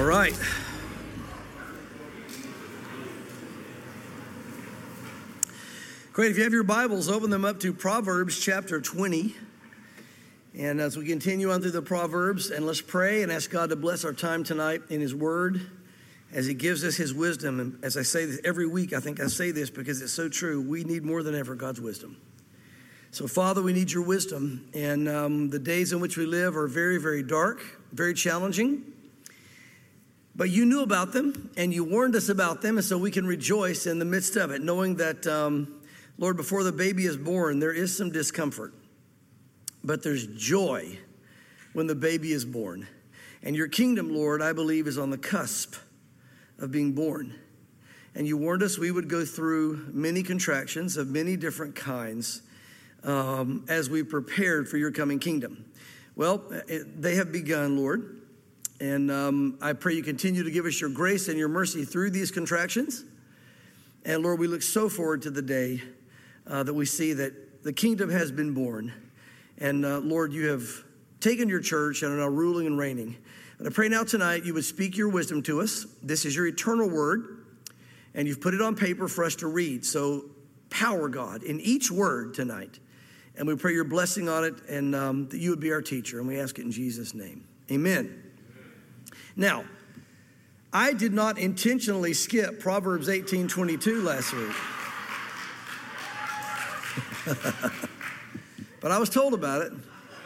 right. Great. If you have your Bibles, open them up to Proverbs chapter 20. And as we continue on through the Proverbs, and let's pray and ask God to bless our time tonight in His Word as He gives us His wisdom. And as I say this every week, I think I say this because it's so true. We need more than ever God's wisdom. So, Father, we need your wisdom. And the days in which we live are very, very dark, very challenging. But you knew about them, and you warned us about them, and so we can rejoice in the midst of it, knowing that, Lord, before the baby is born, there is some discomfort. But there's joy when the baby is born. And your kingdom, Lord, I believe is on the cusp of being born. And you warned us we would go through many contractions of many different kinds as we prepared for your coming kingdom. Well, they have begun, Lord. And I pray you continue to give us your grace and your mercy through these contractions. And Lord, we look so forward to the day that we see that the kingdom has been born. And Lord, you have taken your church and are now ruling and reigning. And I pray now tonight you would speak your wisdom to us. This is your eternal word, and you've put it on paper for us to read. So power, God, in each word tonight. And we pray your blessing on it, and that you would be our teacher. And we ask it in Jesus' name. Amen. Now, I did not intentionally skip Proverbs 18:22 last week. But I was told about it.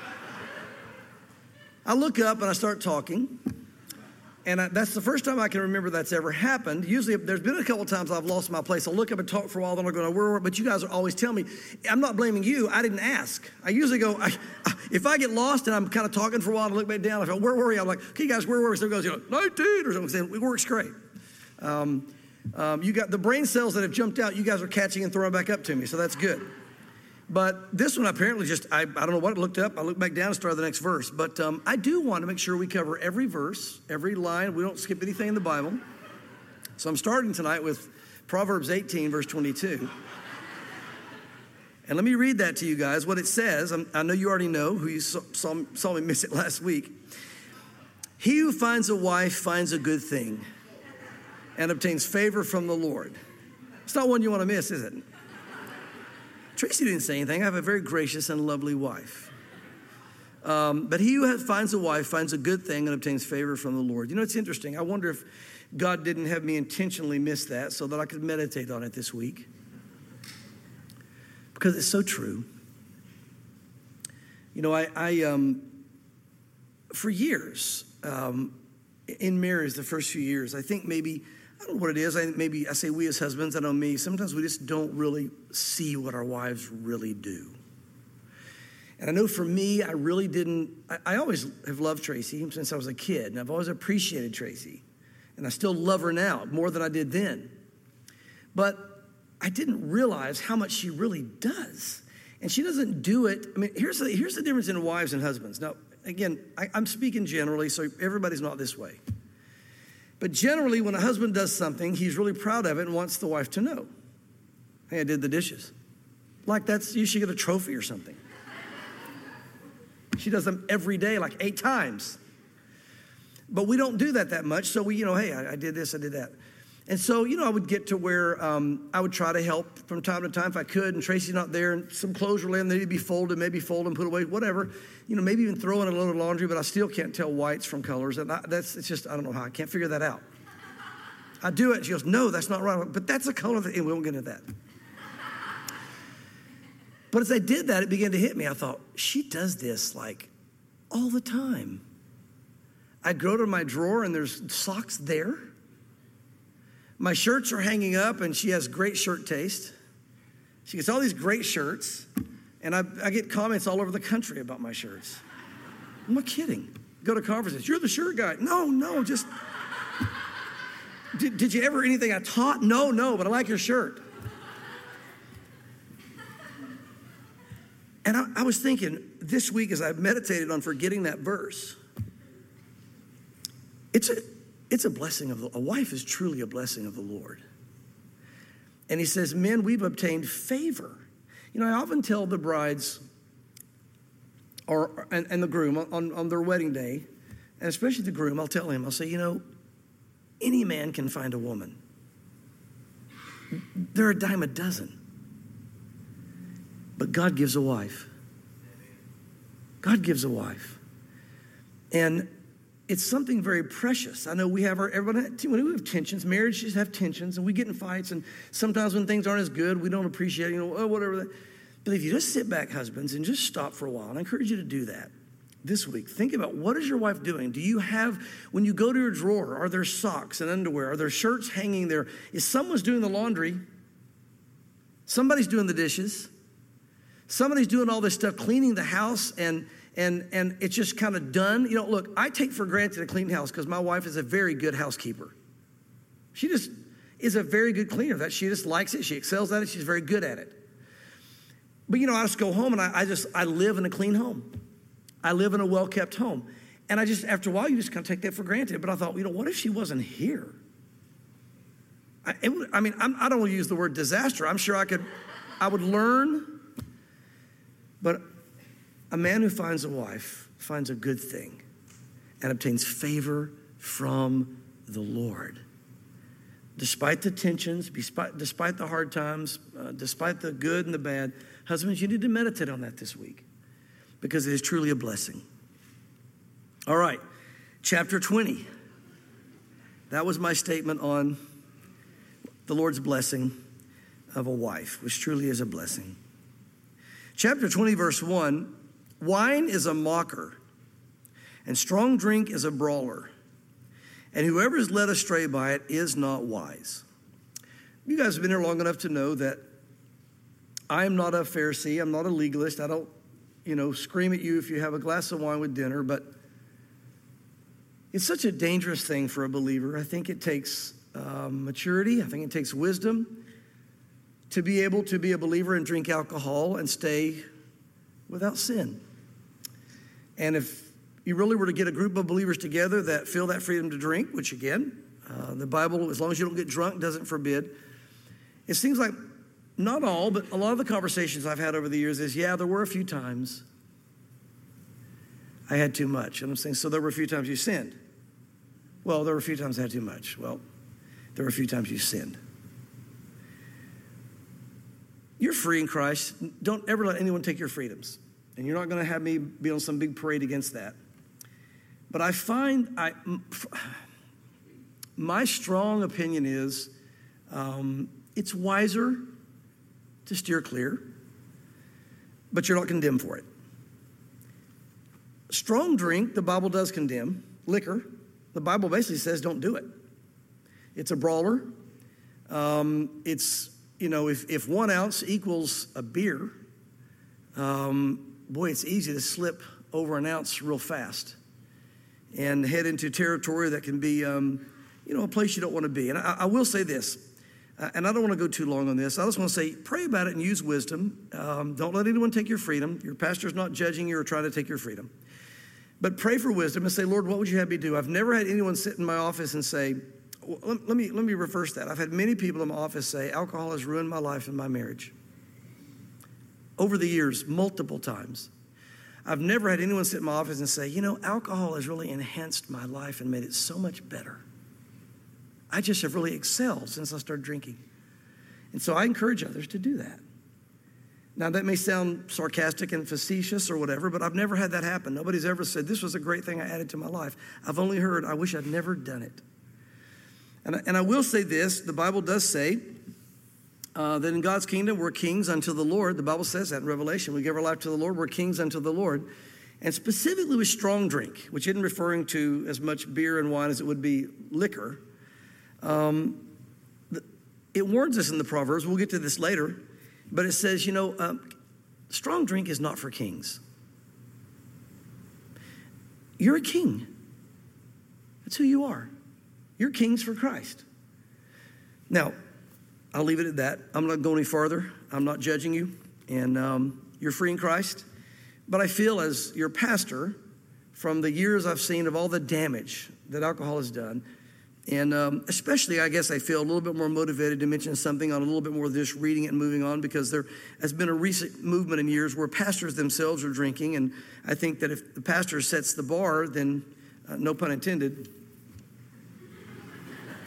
I look up and I start talking. And that's the first time I can remember that's ever happened. Usually, there's been a couple times I've lost my place. I'll look up and talk for a while, then I'll go, where? But you guys always tell me. I'm not blaming you. I didn't ask. I usually go, if I get lost and I'm kind of talking for a while and I look back down, I go, where were you? I'm like, okay, guys, where were we? So it goes, 19 or something. It works great. You got the brain cells that have jumped out, you guys are catching and throwing back up to me, so that's good. But this one apparently I don't know what it looked up. I looked back down and started the next verse. But I do want to make sure we cover every verse, every line. We don't skip anything in the Bible. So I'm starting tonight with Proverbs 18, verse 22. And let me read that to you guys, what it says. I know you already know, who you saw me miss it last week. He who finds a wife finds a good thing and obtains favor from the Lord. It's not one you want to miss, is it? Tracy didn't say anything. I have a very gracious and lovely wife. But he who finds a wife finds a good thing and obtains favor from the Lord. You know, it's interesting. I wonder if God didn't have me intentionally miss that so that I could meditate on it this week. Because it's so true. You know, I for years, in marriage, the first few years, I think maybe, I don't know what it is. I say we as husbands, I know me. Sometimes we just don't really see what our wives really do. And I know for me, I really didn't. I always have loved Tracy since I was a kid. And I've always appreciated Tracy. And I still love her now more than I did then. But I didn't realize how much she really does. And she doesn't do it. I mean, here's the difference in wives and husbands. Now, again, I'm speaking generally, so everybody's not this way. But generally, when a husband does something, he's really proud of it and wants the wife to know. Hey, I did the dishes. Like you should get a trophy or something. She does them every day, like 8 times. But we don't do that much. So we, hey, I did this, I did that. And so, I would get to where I would try to help from time to time if I could, and Tracy's not there, and some clothes were laying there, they'd be folded, maybe fold them, put away, whatever. Maybe even throw in a little laundry, but I still can't tell whites from colors. And it's just, I don't know how, I can't figure that out. I do it, and she goes, no, that's not right. But that's a color, and we won't get into that. But as I did that, it began to hit me. I thought, she does this like all the time. I'd go to my drawer, and there's socks there. My shirts are hanging up, and she has great shirt taste. She gets all these great shirts, and I get comments all over the country about my shirts. I'm not kidding. Go to conferences. You're the shirt guy. No, just... Did you ever anything I taught? No, but I like your shirt. And I was thinking this week as I meditated on forgetting that verse, it's a blessing of a wife is truly a blessing of the Lord. And he says, men, we've obtained favor. I often tell the brides and the groom on their wedding day, and especially the groom, I'll tell him, I'll say, any man can find a woman. They're a dime a dozen. But God gives a wife. God gives a wife. And it's something very precious. I know we have everybody, when we have tensions, marriages have tensions, and we get in fights, and sometimes when things aren't as good, we don't appreciate, whatever. But if you just sit back, husbands, and just stop for a while, and I encourage you to do that this week. Think about, what is your wife doing? Do you have, when you go to your drawer, are there socks and underwear? Are there shirts hanging there? Is someone's doing the laundry? Somebody's doing the dishes. Somebody's doing all this stuff, cleaning the house, and it's just kind of done. Look, I take for granted a clean house because my wife is a very good housekeeper. She just is a very good cleaner. That she just likes it. She excels at it. She's very good at it. But I just go home and I live in a clean home. I live in a well-kept home. And after a while, you just kind of take that for granted. But I thought, what if she wasn't here? I don't want to use the word disaster. I'm sure I would learn. But a man who finds a wife finds a good thing and obtains favor from the Lord. Despite the tensions, despite the hard times, despite the good and the bad, husbands, you need to meditate on that this week because it is truly a blessing. All right, chapter 20. That was my statement on the Lord's blessing of a wife, which truly is a blessing. Chapter 20, verse 1, wine is a mocker, and strong drink is a brawler, and whoever is led astray by it is not wise. You guys have been here long enough to know that I am not a Pharisee. I'm not a legalist. I don't, scream at you if you have a glass of wine with dinner, but it's such a dangerous thing for a believer. I think it takes maturity. I think it takes wisdom to be able to be a believer and drink alcohol and stay without sin. And if you really were to get a group of believers together that feel that freedom to drink, which again, the Bible, as long as you don't get drunk, doesn't forbid. It seems like not all, but a lot of the conversations I've had over the years is, there were a few times I had too much. And I'm saying, so there were a few times you sinned. Well, there were a few times I had too much. Well, there were a few times you sinned. You're free in Christ. Don't ever let anyone take your freedoms. And you're not going to have me be on some big parade against that. But I find my strong opinion is it's wiser to steer clear, but you're not condemned for it. Strong drink, the Bible does condemn. Liquor, the Bible basically says don't do it. It's a brawler. If 1 ounce equals a beer, it's easy to slip over an ounce real fast and head into territory that can be, a place you don't want to be. And I will say this, and I don't want to go too long on this. I just want to say, pray about it and use wisdom. Don't let anyone take your freedom. Your pastor's not judging you or trying to take your freedom. But pray for wisdom and say, Lord, what would you have me do? I've never had anyone sit in my office and say, let me reverse that. I've had many people in my office say, alcohol has ruined my life and my marriage. Over the years, multiple times. I've never had anyone sit in my office and say, alcohol has really enhanced my life and made it so much better. I just have really excelled since I started drinking. And so I encourage others to do that. Now, that may sound sarcastic and facetious or whatever, but I've never had that happen. Nobody's ever said, this was a great thing I added to my life. I've only heard, I wish I'd never done it. And I will say this, the Bible does say that in God's kingdom, we're kings unto the Lord. The Bible says that in Revelation. We give our life to the Lord, we're kings unto the Lord. And specifically with strong drink, which isn't referring to as much beer and wine as it would be liquor. It warns us in the Proverbs, we'll get to this later, but it says, strong drink is not for kings. You're a king. That's who you are. You're kings for Christ. Now, I'll leave it at that. I'm not going any farther. I'm not judging you, and you're free in Christ. But I feel as your pastor, from the years I've seen of all the damage that alcohol has done, and especially, I guess I feel a little bit more motivated to mention something on a little bit more of this, reading it and moving on, because there has been a recent movement in years where pastors themselves are drinking, and I think that if the pastor sets the bar, then, no pun intended,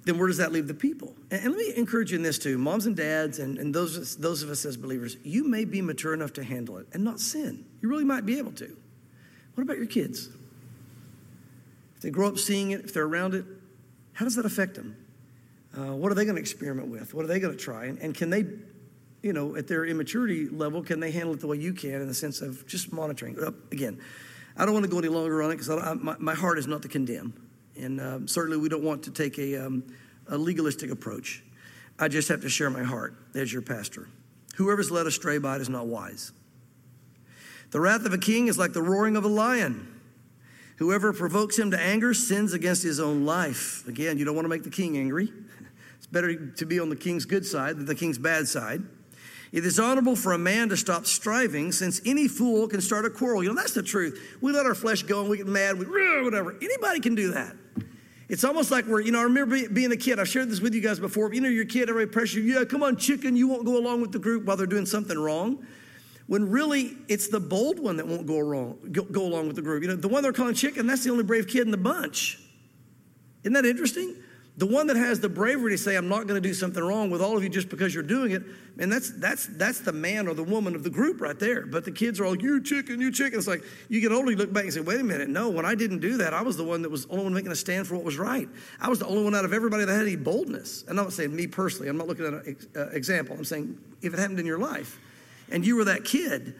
then where does that leave the people? And let me encourage you in this too. Moms and dads and those of us as believers, you may be mature enough to handle it and not sin. You really might be able to. What about your kids? If they grow up seeing it, if they're around it, how does that affect them? What are they going to experiment with? What are they going to try? And can they, at their immaturity level, can they handle it the way you can in the sense of just monitoring? Again, I don't want to go any longer on it because my heart is not to condemn. And certainly we don't want to take a legalistic approach. I just have to share my heart as your pastor. Whoever's led astray by it is not wise. The wrath of a king is like the roaring of a lion. Whoever provokes him to anger sins against his own life. Again, you don't want to make the king angry. It's better to be on the king's good side than the king's bad side. It is honorable for a man to stop striving, since any fool can start a quarrel. That's the truth. We let our flesh go and we get mad, whatever. Anybody can do that. It's almost like I remember being a kid. I've shared this with you guys before. You're a kid, everybody pressure you. Yeah, come on, chicken. You won't go along with the group while they're doing something wrong. When really, it's the bold one that won't go along with the group. The one they're calling chicken, that's the only brave kid in the bunch. Isn't that interesting? The one that has the bravery to say, I'm not going to do something wrong with all of you just because you're doing it, and that's the man or the woman of the group right there. But the kids are all, you chicken. It's like, you get older, you look back and say, wait a minute, no, when I didn't do that, I was the one that was the only one making a stand for what was right. I was the only one out of everybody that had any boldness. And I'm not saying me personally, I'm not looking at an example. I'm saying if it happened in your life, and you were that kid,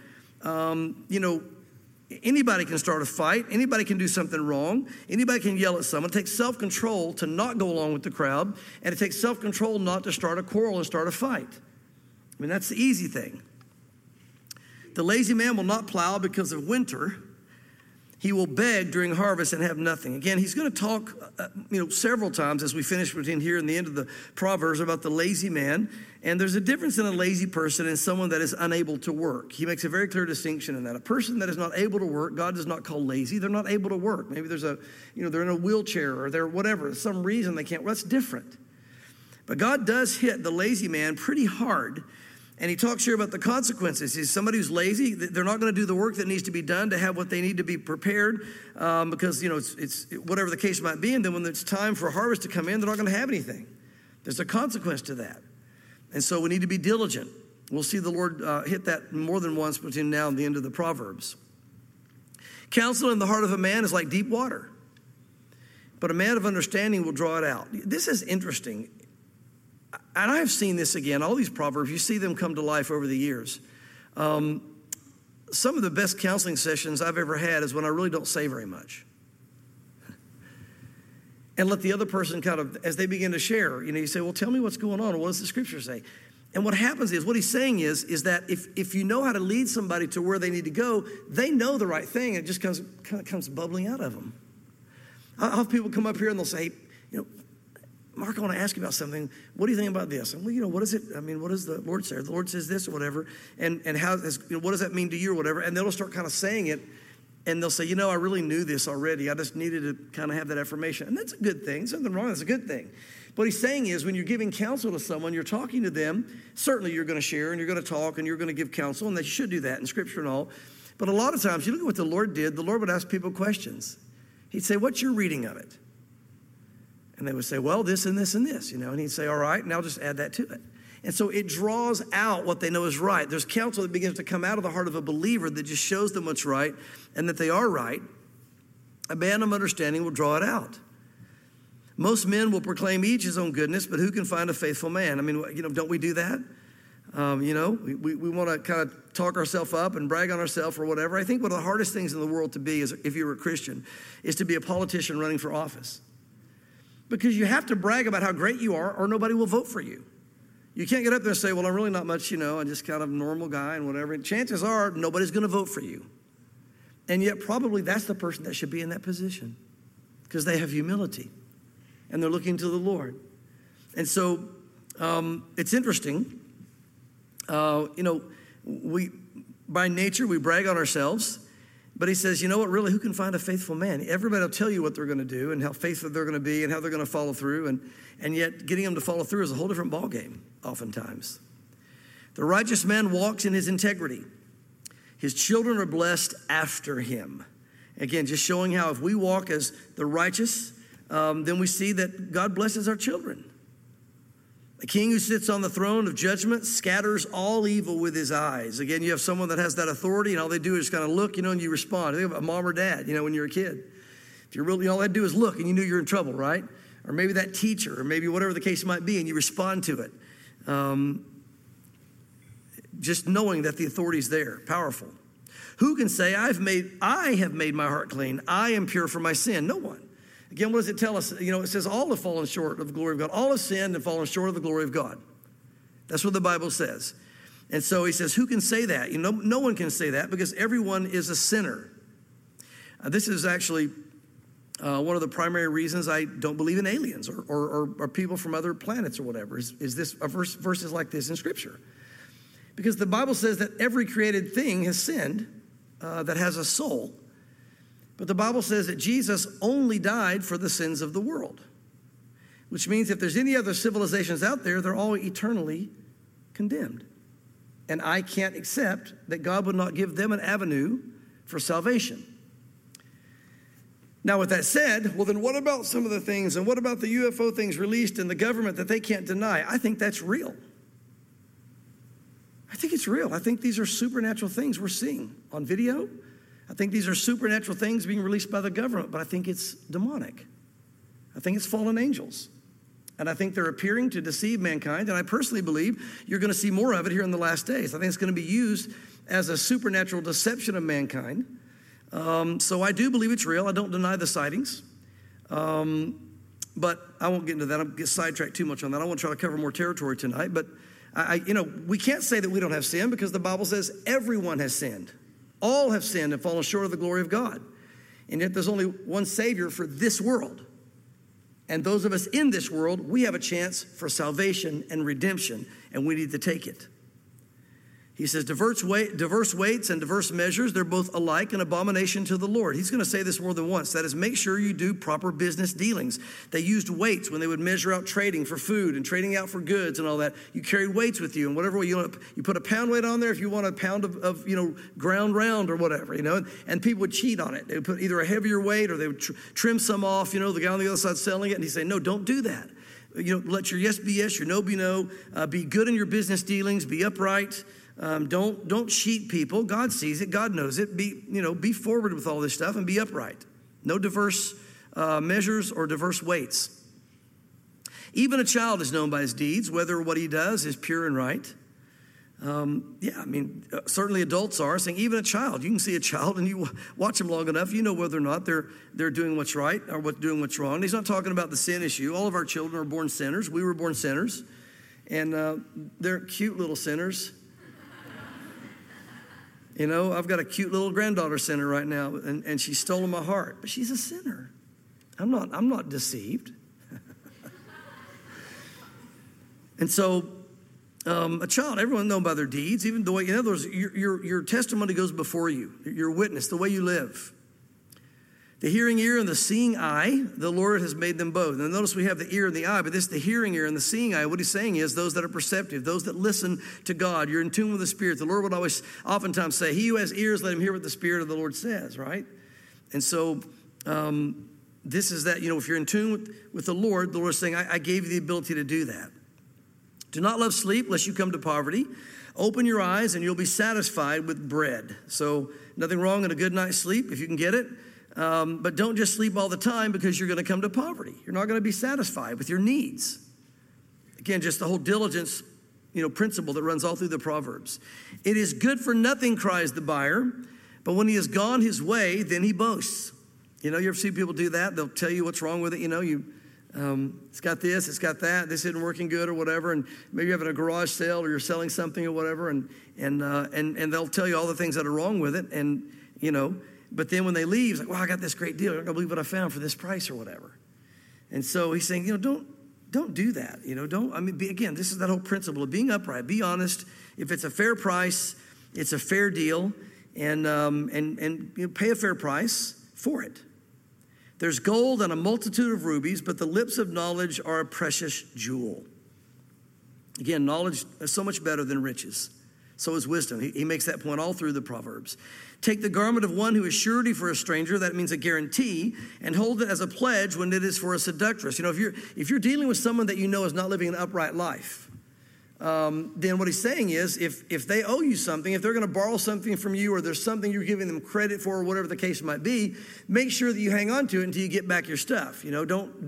anybody can start a fight. Anybody can do something wrong. Anybody can yell at someone. It takes self-control to not go along with the crowd, and it takes self-control not to start a quarrel and start a fight. That's the easy thing. The lazy man will not plow because of winter. He will beg during harvest and have nothing. Again, he's going to talk, several times as we finish between here and the end of the Proverbs about the lazy man. And there's a difference in a lazy person and someone that is unable to work. He makes a very clear distinction in that. A person that is not able to work, God does not call lazy. They're not able to work. Maybe there's they're in a wheelchair or they're whatever. Some reason they can't. Well, that's different. But God does hit the lazy man pretty hard. And he talks here about the consequences. He's somebody who's lazy. They're not going to do the work that needs to be done to have what they need to be prepared because, it's whatever the case might be. And then when it's time for harvest to come in, they're not going to have anything. There's a consequence to that. And so we need to be diligent. We'll see the Lord hit that more than once between now and the end of the Proverbs. Counsel in the heart of a man is like deep water, but a man of understanding will draw it out. This is interesting. And I have seen this again, all these Proverbs, you see them come to life over the years. Some of the best counseling sessions I've ever had is when I really don't say very much. And let the other person kind of, as they begin to share, you say, well, tell me what's going on, or what does the scripture say? And what happens is, what he's saying is that if you know how to lead somebody to where they need to go, they know the right thing, and it just comes bubbling out of them. I'll have people come up here and they'll say, Mark, I want to ask you about something. What do you think about this? And what is it? What does the Lord say? The Lord says this or whatever. And what does that mean to you or whatever? And they'll start kind of saying it. And they'll say, I really knew this already. I just needed to kind of have that affirmation. And that's a good thing. There's nothing wrong. That's a good thing. What he's saying is when you're giving counsel to someone, you're talking to them. Certainly you're going to share and you're going to talk and you're going to give counsel. And they should do that in Scripture and all. But a lot of times, you look at what the Lord did. The Lord would ask people questions. He'd say, what's your reading of it? And they would say, well, this and this and this, And he'd say, all right, and I'll just add that to it. And so it draws out what they know is right. There's counsel that begins to come out of the heart of a believer that just shows them what's right and that they are right. A man of understanding will draw it out. Most men will proclaim each his own goodness, but who can find a faithful man? Don't we do that? We want to kind of talk ourselves up and brag on ourselves or whatever. I think one of the hardest things in the world to be, is, if you're a Christian, is to be a politician running for office. Because you have to brag about how great you are or nobody will vote for you. You can't get up there and say, well, I'm really not much, I'm just kind of a normal guy and whatever. And chances are nobody's going to vote for you. And yet probably that's the person that should be in that position because they have humility and they're looking to the Lord. And so it's interesting. We by nature, we brag on ourselves. But he says, really, who can find a faithful man? Everybody will tell you what they're going to do and how faithful they're going to be and how they're going to follow through. And yet getting them to follow through is a whole different ballgame, oftentimes. The righteous man walks in his integrity. His children are blessed after him. Again, just showing how if we walk as the righteous, then we see that God blesses our children. The king who sits on the throne of judgment scatters all evil with his eyes. Again, you have someone that has that authority, and all they do is kind of look, and you respond. Think about mom or dad, when you're a kid. If you're really, all they do is look, and you knew you're in trouble, right? Or maybe that teacher, or maybe whatever the case might be, and you respond to it. Just knowing that the authority is there, powerful. Who can say, I have made my heart clean. I am pure from my sin? No one. Again, what does it tell us? It says all have fallen short of the glory of God. All have sinned and fallen short of the glory of God. That's what the Bible says. And so he says, who can say that? No one can say that because everyone is a sinner. This is actually one of the primary reasons I don't believe in aliens or people from other planets or whatever, is this verses like this in Scripture. Because the Bible says that every created thing has sinned that has a soul. But the Bible says that Jesus only died for the sins of the world, which means if there's any other civilizations out there, they're all eternally condemned. And I can't accept that God would not give them an avenue for salvation. Now, with that said, well, then what about some of the things, and what about the UFO things released in the government that they can't deny? I think that's real. I think it's real. I think these are supernatural things we're seeing on video. I think these are supernatural things being released by the government, but I think it's demonic. I think it's fallen angels. And I think they're appearing to deceive mankind, and I personally believe you're going to see more of it here in the last days. I think it's going to be used as a supernatural deception of mankind. So I do believe it's real. I don't deny the sightings. But I won't get into that. I'll get sidetracked too much on that. I won't try to cover more territory tonight. But, we can't say that we don't have sin because the Bible says everyone has sinned. All have sinned and fallen short of the glory of God. And yet there's only one Savior for this world. And those of us in this world, we have a chance for salvation and redemption, and we need to take it. He says, diverse weights and diverse measures, they're both alike an abomination to the Lord. He's going to say this more than once. That is, make sure you do proper business dealings. They used weights when they would measure out trading for food and trading out for goods and all that. You carried weights with you, and whatever you put a pound weight on there if you want a pound of ground round or whatever, and people would cheat on it. They would put either a heavier weight or they would trim some off, the guy on the other side selling it, and he'd say, no, don't do that. Let your yes be yes, your no be no. Be good in your business dealings, be upright. Don't cheat people. God sees it. God knows it. Be forward with all this stuff and be upright. No diverse measures or diverse weights. Even a child is known by his deeds, whether what he does is pure and right. Certainly adults are. Saying even a child, you can see a child and you watch them long enough, you know whether or not they're doing what's right or doing what's wrong. He's not talking about the sin issue. All of our children are born sinners. We were born sinners, and they're cute little sinners. I've got a cute little granddaughter sinner right now, and she's stolen my heart. But she's a sinner. I'm not deceived. And so, a child, everyone known by their deeds, even the way, in other words, your testimony goes before you, your witness, the way you live. The hearing ear and the seeing eye, the Lord has made them both. And notice we have the ear and the eye, but this is the hearing ear and the seeing eye. What he's saying is those that are perceptive, those that listen to God. You're in tune with the Spirit. The Lord would oftentimes say, he who has ears, let him hear what the Spirit of the Lord says, right? And so this is that, if you're in tune with the Lord is saying, I gave you the ability to do that. Do not love sleep lest you come to poverty. Open your eyes and you'll be satisfied with bread. So nothing wrong in a good night's sleep if you can get it. But don't just sleep all the time because you're going to come to poverty. You're not going to be satisfied with your needs. Again, just the whole diligence, principle that runs all through the Proverbs. It is good for nothing, cries the buyer, but when he has gone his way, then he boasts. You ever see people do that? They'll tell you what's wrong with it. It's got this, it's got that, this isn't working good or whatever, and maybe you're having a garage sale or you're selling something or whatever, and they'll tell you all the things that are wrong with it, and but then when they leave, it's like, wow, I got this great deal. You're not going to believe what I found for this price or whatever. And so he's saying, don't do that. Again, this is that whole principle of being upright. Be honest. If it's a fair price, it's a fair deal, and pay a fair price for it. There's gold and a multitude of rubies, but the lips of knowledge are a precious jewel. Again, knowledge is so much better than riches. So is wisdom. He makes that point all through the Proverbs. Take the garment of one who is surety for a stranger, that means a guarantee, and hold it as a pledge when it is for a seductress. You know, if you're dealing with someone that you know is not living an upright life, then what he's saying is if they owe you something, if they're going to borrow something from you, or there's something you're giving them credit for, or whatever the case might be, make sure that you hang on to it until you get back your stuff. You know,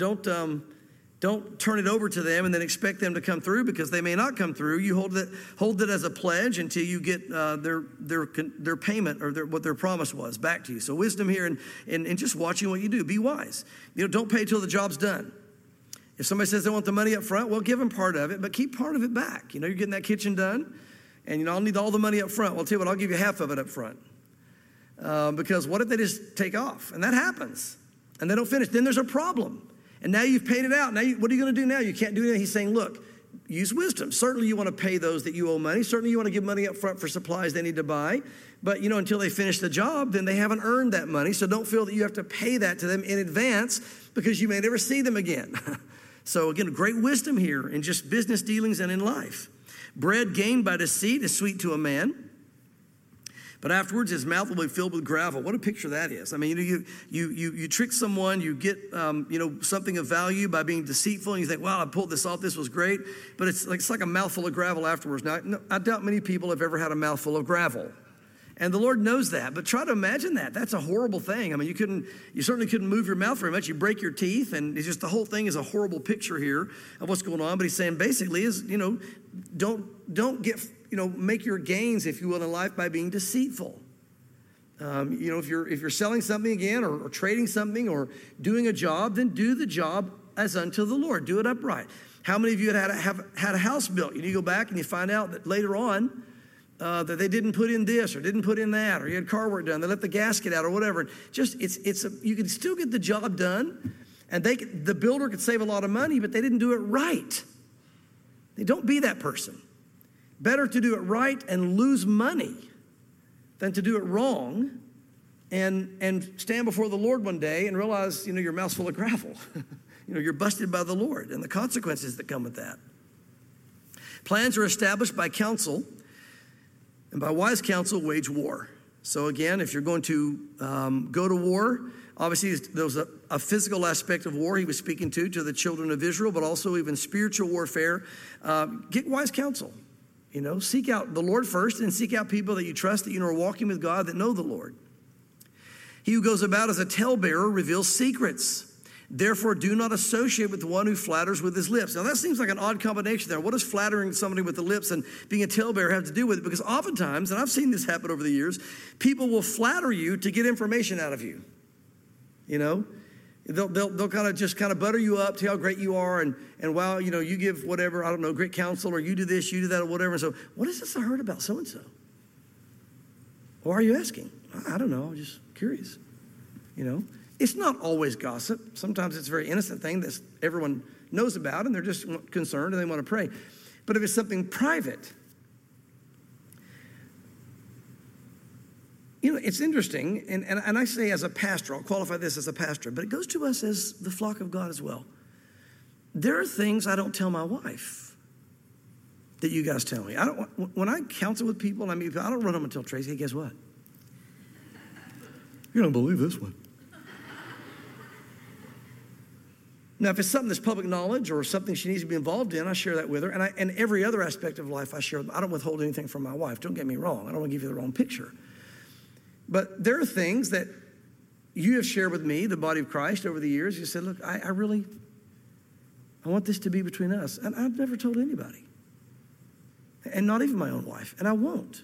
don't turn it over to them and then expect them to come through, because they may not come through. You hold it as a pledge until you get their payment, or what their promise was, back to you. So wisdom here and just watching what you do. Be wise. You know, don't pay till the job's done. If somebody says they want the money up front, well, give them part of it, but keep part of it back. You know, you're getting that kitchen done, and you know, I'll need all the money up front. Well, I'll tell you what, I'll give you half of it up front. Because what if they just take off? And that happens, and they don't finish. Then there's a problem. And now you've paid it out. Now, what are you going to do now? You can't do anything. He's saying, look, use wisdom. Certainly you want to pay those that you owe money. Certainly you want to give money up front for supplies they need to buy. But, you know, until they finish the job, then they haven't earned that money. So don't feel that you have to pay that to them in advance, because you may never see them again. So, again, great wisdom here in just business dealings and in life. Bread gained by deceit is sweet to a man, but afterwards his mouth will be filled with gravel. What a picture that is. I mean, you trick someone, you get something of value by being deceitful, and you think, wow, I pulled this off, this was great, but it's like a mouthful of gravel afterwards. Now, I doubt many people have ever had a mouthful of gravel. And the Lord knows that, but try to imagine that. That's a horrible thing. I mean, you certainly couldn't move your mouth very much. You break your teeth, and it's just, the whole thing is a horrible picture here of what's going on. But he's saying basically is, you know, don't get, you know, make your gains, if you will, in life by being deceitful. You know, if you're selling something again, or trading something, or doing a job, then do the job as unto the Lord. Do it upright. How many of you have had a house built? You go back and you find out that later on, that they didn't put in this or didn't put in that, or you had car work done, they left the gasket out or whatever. Just you can still get the job done, and the builder could save a lot of money, but they didn't do it right. Don't be that person. Better to do it right and lose money than to do it wrong and stand before the Lord one day and realize, you know, your mouth's full of gravel. You know, you're busted by the Lord and the consequences that come with that. Plans are established by counsel, and by wise counsel, wage war. So again, if you're going to go to war, obviously there was a physical aspect of war he was speaking to the children of Israel, but also even spiritual warfare. Get wise counsel. You know, seek out the Lord first, and seek out people that you trust, that you know are walking with God, that know the Lord. He who goes about as a talebearer reveals secrets. Therefore, do not associate with the one who flatters with his lips. Now, that seems like an odd combination there. What does flattering somebody with the lips and being a talebearer have to do with it? Because oftentimes, and I've seen this happen over the years, people will flatter you to get information out of you. You know, they'll kind of butter you up, tell how great you are, and wow, you know, you give whatever, I don't know, great counsel, or you do this, you do that, or whatever. So, what is this I heard about so-and-so? Why are you asking? I don't know. I'm just curious. You know. It's not always gossip. Sometimes it's a very innocent thing that everyone knows about, and they're just concerned and they want to pray. But if it's something private, you know, it's interesting, and I say as a pastor, I'll qualify this as a pastor, but it goes to us as the flock of God as well. There are things I don't tell my wife that you guys tell me. When I counsel with people and I meet people, I don't run home and tell Tracy, hey, guess what? You don't believe this one. Now, if it's something that's public knowledge or something she needs to be involved in, I share that with her. And every other aspect of life I share. I don't withhold anything from my wife. Don't get me wrong. I don't want to give you the wrong picture. But there are things that you have shared with me, the body of Christ, over the years. You said, look, I want this to be between us. And I've never told anybody. And not even my own wife. And I won't.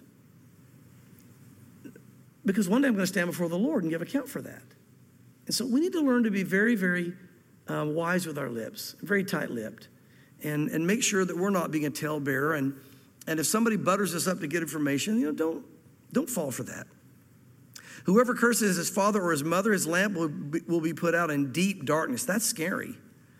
Because one day I'm going to stand before the Lord and give account for that. And so we need to learn to be very, very wise with our lips, very tight-lipped, and make sure that we're not being a talebearer. And if somebody butters us up to get information, you know, don't fall for that. Whoever curses his father or his mother, his lamp will be put out in deep darkness. That's scary.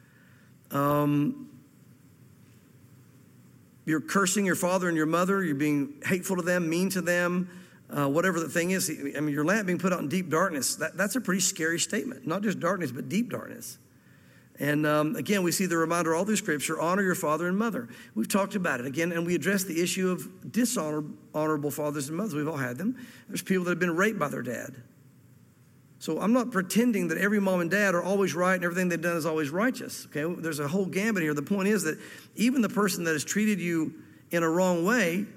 You're cursing your father and your mother. You're being hateful to them, mean to them, whatever the thing is. I mean, your lamp being put out in deep darkness, that's a pretty scary statement. Not just darkness, but deep darkness. And again, we see the reminder all through Scripture, honor your father and mother. We've talked about it again, and we addressed the issue of dishonorable fathers and mothers. We've all had them. There's people that have been raped by their dad. So I'm not pretending that every mom and dad are always right and everything they've done is always righteous. Okay, there's a whole gambit here. The point is that even the person that has treated you in a wrong way,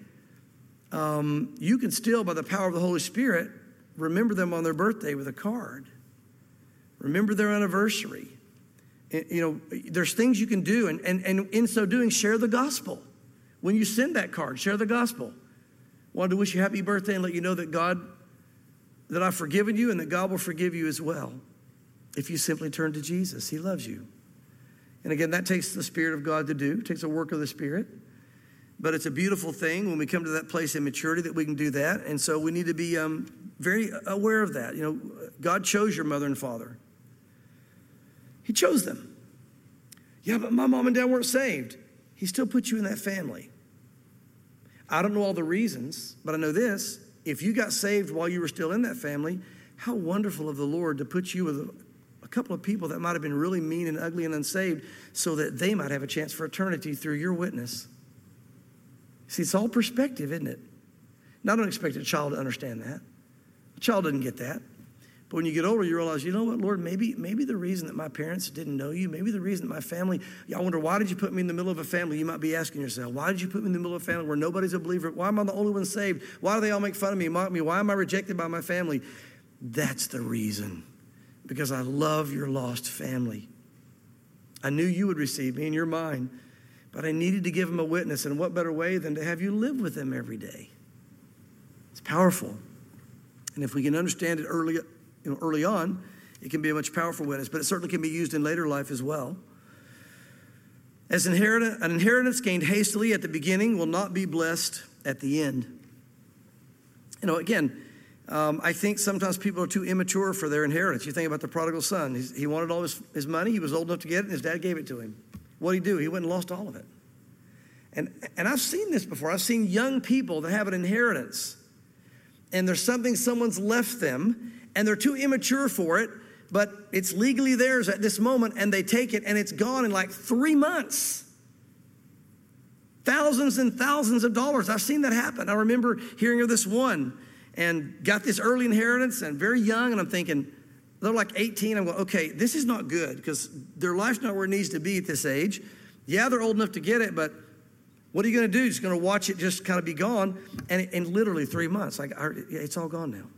you can still, by the power of the Holy Spirit, remember them on their birthday with a card. Remember their anniversary. You know, there's things you can do, and in so doing, share the gospel. When you send that card, share the gospel. Wanted to wish you happy birthday and let you know that I've forgiven you and that God will forgive you as well if you simply turn to Jesus. He loves you. And again, that takes the Spirit of God to do. It takes a work of the Spirit. But it's a beautiful thing when we come to that place in maturity that we can do that. And so we need to be very aware of that. You know, God chose your mother and father. He chose them. Yeah, but my mom and dad weren't saved. He still put you in that family. I don't know all the reasons, but I know this. If you got saved while you were still in that family, how wonderful of the Lord to put you with a couple of people that might have been really mean and ugly and unsaved so that they might have a chance for eternity through your witness. See, it's all perspective, isn't it? Now, I don't expect a child to understand that. A child doesn't get that. But when you get older, you realize, you know what, Lord, maybe the reason that my parents didn't know you, maybe the reason that my family, I wonder, why did you put me in the middle of a family? You might be asking yourself, why did you put me in the middle of a family where nobody's a believer? Why am I the only one saved? Why do they all make fun of me, mock me? Why am I rejected by my family? That's the reason. Because I love your lost family. I knew you would receive me in your mind, but I needed to give them a witness. And what better way than to have you live with them every day? It's powerful. And if we can understand it early on, it can be a much powerful witness, but it certainly can be used in later life as well. As an inheritance gained hastily at the beginning will not be blessed at the end. You know, again, I think sometimes people are too immature for their inheritance. You think about the prodigal son. He wanted all his money. He was old enough to get it, and his dad gave it to him. What did he do? He went and lost all of it. And I've seen this before. I've seen young people that have an inheritance, and there's something someone's left them, and they're too immature for it, but it's legally theirs at this moment, and they take it, and it's gone in like 3 months. Thousands and thousands of dollars. I've seen that happen. I remember hearing of this one, and got this early inheritance, and very young, and I'm thinking, they're like 18. I'm going, okay, this is not good, because their life's not where it needs to be at this age. Yeah, they're old enough to get it, but what are you going to do? You're just going to watch it just kind of be gone, and in literally 3 months, it's all gone now.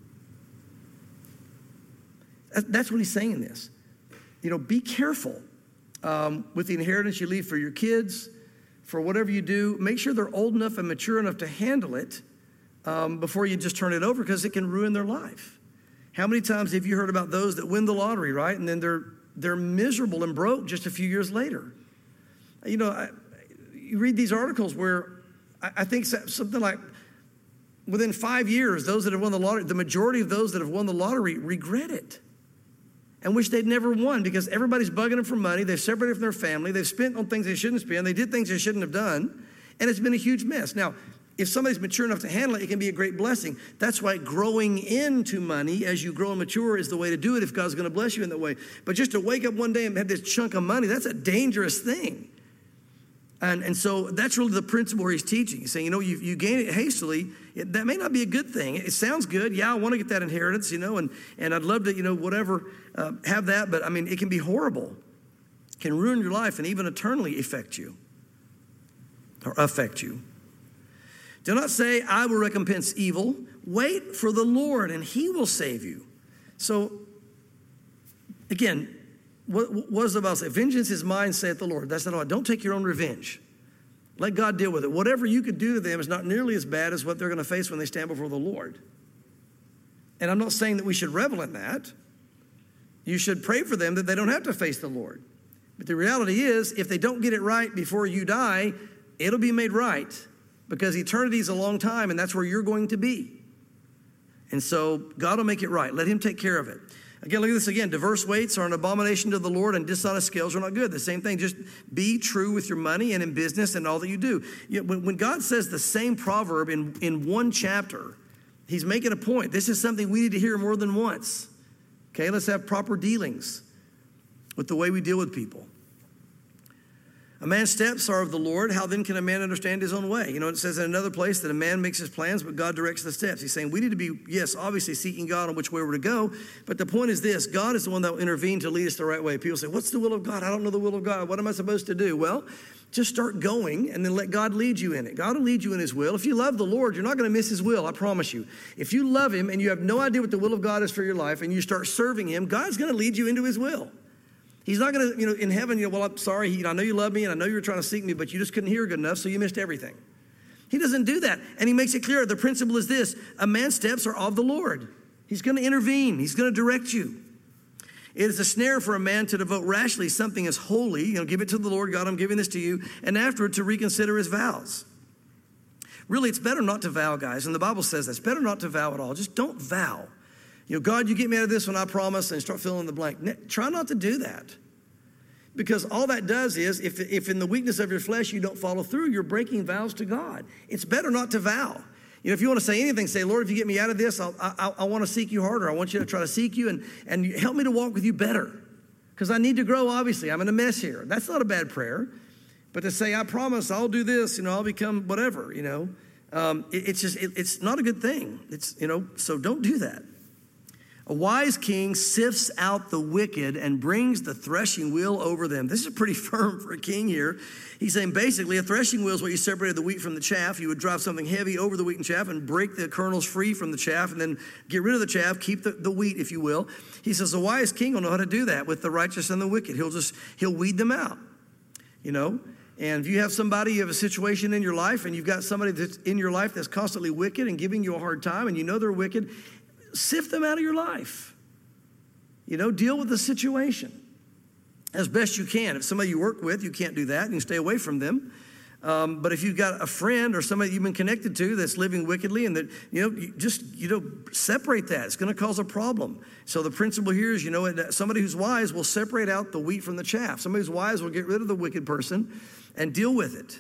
That's what he's saying in this. You know, be careful with the inheritance you leave for your kids, for whatever you do. Make sure they're old enough and mature enough to handle it before you just turn it over, because it can ruin their life. How many times have you heard about those that win the lottery, right? And then they're miserable and broke just a few years later. You know, you read these articles where I think something like within 5 years, those that have won the lottery, the majority of those that have won the lottery regret it and wish they'd never won, because everybody's bugging them for money. They've separated from their family. They've spent on things they shouldn't spend. They did things they shouldn't have done, and it's been a huge mess. Now, if somebody's mature enough to handle it, it can be a great blessing. That's why growing into money as you grow and mature is the way to do it if God's going to bless you in that way. But just to wake up one day and have this chunk of money, that's a dangerous thing. And so that's really the principle where he's teaching. He's saying, you know, you gain it hastily. That may not be a good thing. It sounds good. Yeah, I want to get that inheritance, you know, and I'd love to, you know, whatever, have that. But, I mean, it can be horrible. It can ruin your life and even eternally affect you. Do not say, I will recompense evil. Wait for the Lord, and he will save you. So, again, what does the Bible say? Vengeance is mine, saith the Lord. That's not all. Don't take your own revenge. Let God deal with it. Whatever you could do to them is not nearly as bad as what they're going to face when they stand before the Lord. And I'm not saying that we should revel in that. You should pray for them that they don't have to face the Lord. But the reality is, if they don't get it right before you die, it'll be made right, because eternity is a long time, and that's where you're going to be. And so God will make it right. Let him take care of it. Again, look at this again. Diverse weights are an abomination to the Lord, and dishonest scales are not good. The same thing. Just be true with your money and in business and all that you do. You know, when God says the same proverb in one chapter, he's making a point. This is something we need to hear more than once. Okay, let's have proper dealings with the way we deal with people. A man's steps are of the Lord. How then can a man understand his own way? You know, it says in another place that a man makes his plans, but God directs the steps. He's saying we need to be, yes, obviously seeking God on which way we're to go. But the point is this: God is the one that will intervene to lead us the right way. People say, what's the will of God? I don't know the will of God. What am I supposed to do? Well, just start going and then let God lead you in it. God will lead you in his will. If you love the Lord, you're not going to miss his will, I promise you. If you love him and you have no idea what the will of God is for your life and you start serving him, God's going to lead you into his will. He's not going to, in heaven, well, I'm sorry, I know you love me and I know you were trying to seek me, but you just couldn't hear good enough, so you missed everything. He doesn't do that. And he makes it clear. The principle is this: a man's steps are of the Lord. He's going to intervene. He's going to direct you. It is a snare for a man to devote rashly something as holy, give it to the Lord. God, I'm giving this to you. And afterward to reconsider his vows. Really, it's better not to vow, guys. And the Bible says that. It's better not to vow at all. Just don't vow. God, you get me out of this one, I promise, and start filling in the blank. Try not to do that. Because all that does is, if in the weakness of your flesh you don't follow through, you're breaking vows to God. It's better not to vow. If you want to say anything, say, Lord, if you get me out of this, I want to seek you harder. I want you to try to seek you and help me to walk with you better. Because I need to grow, obviously. I'm in a mess here. That's not a bad prayer. But to say, I promise I'll do this, I'll become whatever, it's not a good thing. So don't do that. A wise king sifts out the wicked and brings the threshing wheel over them. This is pretty firm for a king here. He's saying basically a threshing wheel is what you separated the wheat from the chaff. You would drive something heavy over the wheat and chaff and break the kernels free from the chaff and then get rid of the chaff, keep the wheat, if you will. He says a wise king will know how to do that with the righteous and the wicked. He'll weed them out, And if you have somebody, you have a situation in your life and you've got somebody that's in your life that's constantly wicked and giving you a hard time and they're wicked, sift them out of your life. Deal with the situation as best you can. If somebody you work with, you can't do that. You can stay away from them. But if you've got a friend or somebody you've been connected to that's living wickedly and that, separate that. It's going to cause a problem. So the principle here is, somebody who's wise will separate out the wheat from the chaff. Somebody who's wise will get rid of the wicked person and deal with it.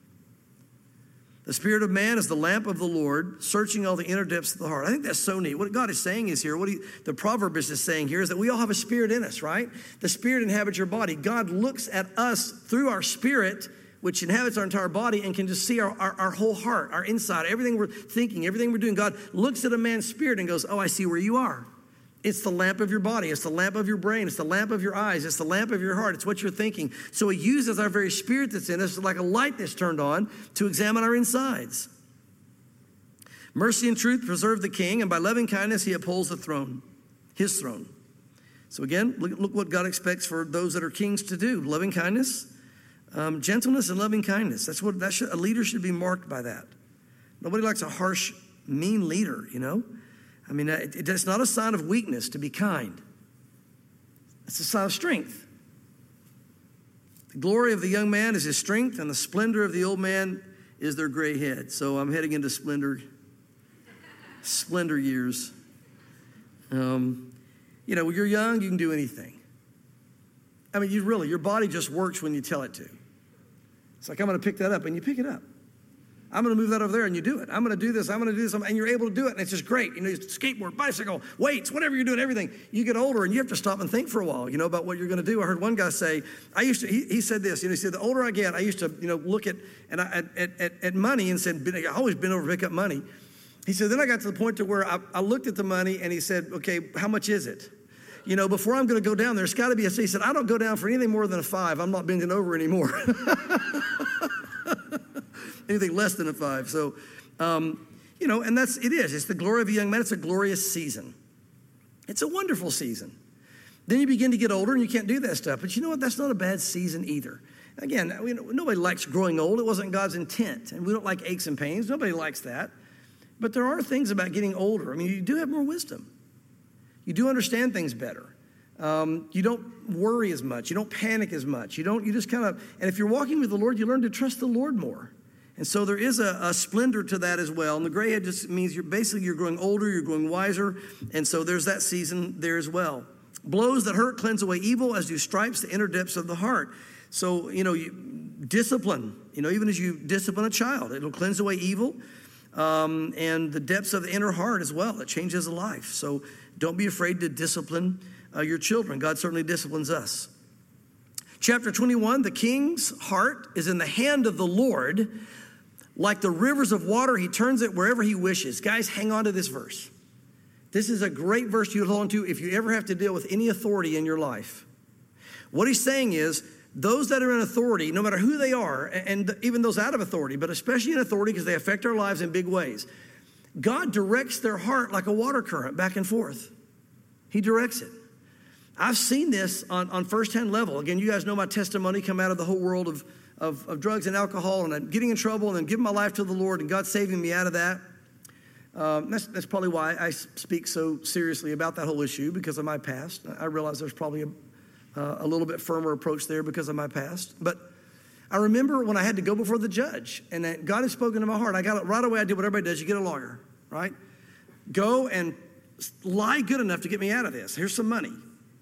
The spirit of man is the lamp of the Lord, searching all the inner depths of the heart. I think that's so neat. What God is saying is here, the proverb is saying here is that we all have a spirit in us, right? The spirit inhabits your body. God looks at us through our spirit, which inhabits our entire body, and can just see our whole heart, our inside, everything we're thinking, everything we're doing. God looks at a man's spirit and goes, oh, I see where you are. It's the lamp of your body. It's the lamp of your brain. It's the lamp of your eyes. It's the lamp of your heart. It's what you're thinking. So he uses our very spirit that's in us like a light that's turned on to examine our insides. Mercy and truth preserve the king, and by loving kindness he upholds the throne, his throne. So again, look what God expects for those that are kings to do. Loving kindness, gentleness and loving kindness. A leader should be marked by that. Nobody likes a harsh, mean leader, it's not a sign of weakness to be kind. It's a sign of strength. The glory of the young man is his strength, and the splendor of the old man is their gray head. So I'm heading into splendor years. When you're young, you can do anything. Your body just works when you tell it to. It's like, I'm going to pick that up, and you pick it up. I'm going to move that over there, and you do it. I'm going to do this. I'm going to do this. And you're able to do it, and it's just great. Skateboard, bicycle, weights, whatever you're doing, everything. You get older, and you have to stop and think for a while, about what you're going to do. I heard one guy say, he said this, he said, the older I get, I used to, look at money and said, I've always been over to pick up money. He said, then I got to the point to where I looked at the money, and he said, okay, how much is it? Before I'm going to go down, there's got to be he said, I don't go down for anything more than a 5. I'm not bending over anymore. Anything less than a 5. So, and it is. It's the glory of a young man. It's a glorious season. It's a wonderful season. Then you begin to get older and you can't do that stuff. But you know what? That's not a bad season either. Again, nobody likes growing old. It wasn't God's intent. And we don't like aches and pains. Nobody likes that. But there are things about getting older. You do have more wisdom. You do understand things better. You don't worry as much. You don't panic as much. You just kind of, and if you're walking with the Lord, you learn to trust the Lord more. And so there is a splendor to that as well. And the gray head just means you're growing older, you're growing wiser. And so there's that season there as well. Blows that hurt cleanse away evil, as do stripes the inner depths of the heart. So, you discipline, even as you discipline a child, it'll cleanse away evil. And the depths of the inner heart as well. It changes a life. So don't be afraid to discipline your children. God certainly disciplines us. Chapter 21, the king's heart is in the hand of the Lord. Like the rivers of water, he turns it wherever he wishes. Guys, hang on to this verse. This is a great verse you hold on to if you ever have to deal with any authority in your life. What he's saying is, those that are in authority, no matter who they are, and even those out of authority, but especially in authority because they affect our lives in big ways, God directs their heart like a water current back and forth. He directs it. I've seen this on firsthand level. Again, you guys know my testimony, come out of the whole world of drugs and alcohol, and I'm getting in trouble and then giving my life to the Lord and God saving me out of that. That's probably why I speak so seriously about that whole issue, because of my past. I realize there's probably a little bit firmer approach there because of my past. But I remember when I had to go before the judge and that God had spoken to my heart. I got it right away. I did what everybody does. You get a lawyer, right? Go and lie good enough to get me out of this. Here's some money.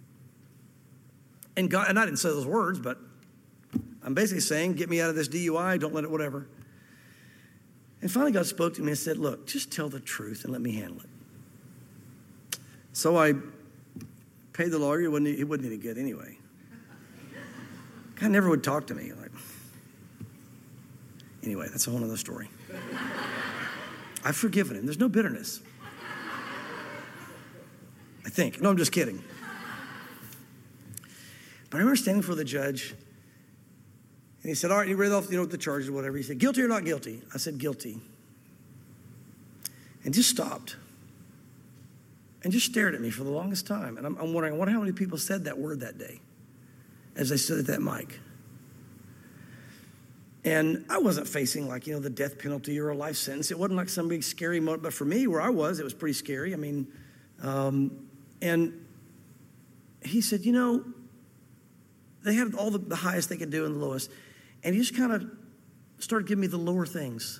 And I didn't say those words, but I'm basically saying, get me out of this DUI. Don't let it, whatever. And finally God spoke to me and said, look, just tell the truth and let me handle it. So I paid the lawyer. He wasn't any good anyway. God never would talk to me. Anyway, that's a whole other story. I've forgiven him. There's no bitterness. I think. No, I'm just kidding. But I remember standing before the judge, and he said, all right, you read off, the charges or whatever. He said, guilty or not guilty? I said, guilty. And just stopped. And just stared at me for the longest time. And I'm wondering, I wonder how many people said that word that day as they stood at that mic. And I wasn't facing the death penalty or a life sentence. It wasn't like some big scary moment. But for me, where I was, it was pretty scary. And he said, they had all the highest they could do and the lowest. And he just kind of started giving me the lower things.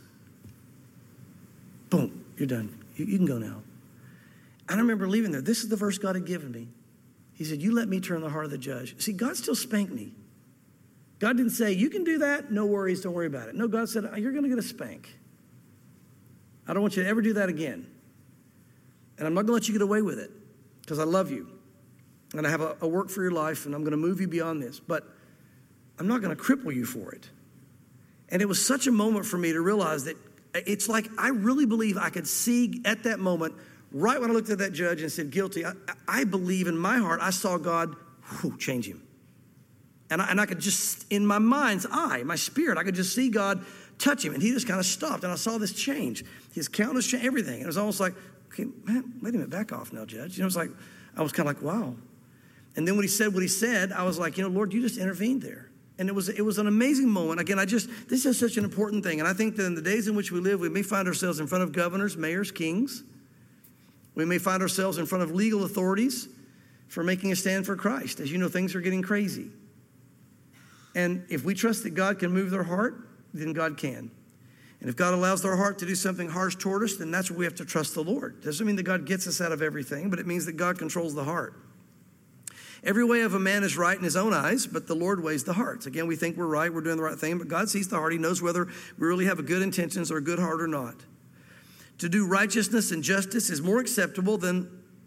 Boom, you're done. You can go now. I remember leaving there. This is the verse God had given me. He said, you let me turn the heart of the judge. See, God still spanked me. God didn't say, you can do that. No worries. Don't worry about it. No, God said, you're going to get a spank. I don't want you to ever do that again. And I'm not going to let you get away with it because I love you. And I have a work for your life, and I'm going to move you beyond this. But I'm not going to cripple you for it. And it was such a moment for me to realize that it's like I really believe I could see at that moment, right when I looked at that judge and said guilty, I believe in my heart I saw God change him. And I could just, in my mind's eye, my spirit, I could just see God touch him. And he just kind of stopped, and I saw this change. His countenance changed, everything. And it was almost like, okay, man, wait a minute, back off now, Judge. It was like, I was kind of like, wow. And then when he said, I was like, Lord, you just intervened there. And it was an amazing moment. Again, this is such an important thing. And I think that in the days in which we live, we may find ourselves in front of governors, mayors, kings. We may find ourselves in front of legal authorities for making a stand for Christ. As you know, things are getting crazy. And if we trust that God can move their heart, then God can. And if God allows their heart to do something harsh toward us, then that's where we have to trust the Lord. Doesn't mean that God gets us out of everything, but it means that God controls the heart. Every way of a man is right in his own eyes, but the Lord weighs the hearts. Again, we think we're right, we're doing the right thing, but God sees the heart. He knows whether we really have a good intentions or a good heart or not. To do righteousness and justice is more acceptable to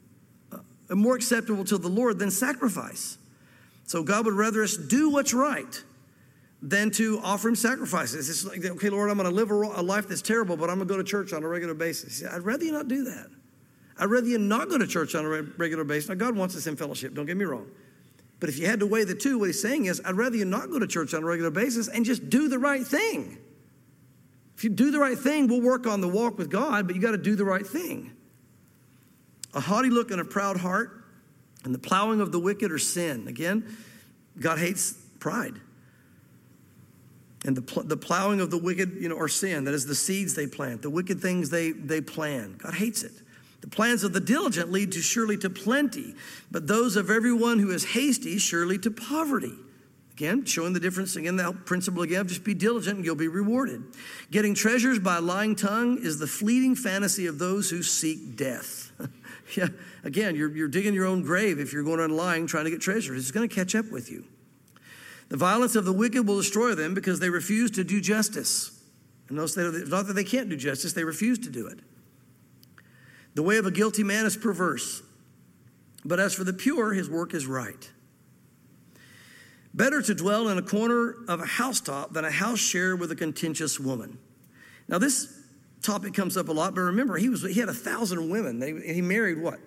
the Lord than sacrifice. So God would rather us do what's right than to offer him sacrifices. It's like, okay, Lord, I'm going to live a life that's terrible, but I'm going to go to church on a regular basis. I'd rather you not do that. I'd rather you not go to church on a regular basis. Now, God wants us in fellowship, don't get me wrong. But if you had to weigh the two, what he's saying is, I'd rather you not go to church on a regular basis and just do the right thing. If you do the right thing, we'll work on the walk with God, but you got to do the right thing. A haughty look and a proud heart and the plowing of the wicked are sin. Again, God hates pride. And the plowing of the wicked, are sin. That is the seeds they plant, the wicked things they plan. God hates it. The plans of the diligent lead surely to plenty, but those of everyone who is hasty surely to poverty. Again, showing the difference, again, the principle again, just be diligent and you'll be rewarded. Getting treasures by a lying tongue is the fleeting fantasy of those who seek death. Yeah, again, you're digging your own grave if you're going on lying, trying to get treasures. It's going to catch up with you. The violence of the wicked will destroy them because they refuse to do justice. And notice it's not that they can't do justice, they refuse to do it. The way of a guilty man is perverse, but as for the pure, his work is right. Better to dwell in a corner of a housetop than a house shared with a contentious woman. Now, this topic comes up a lot, but remember, he had 1,000 women. He married what?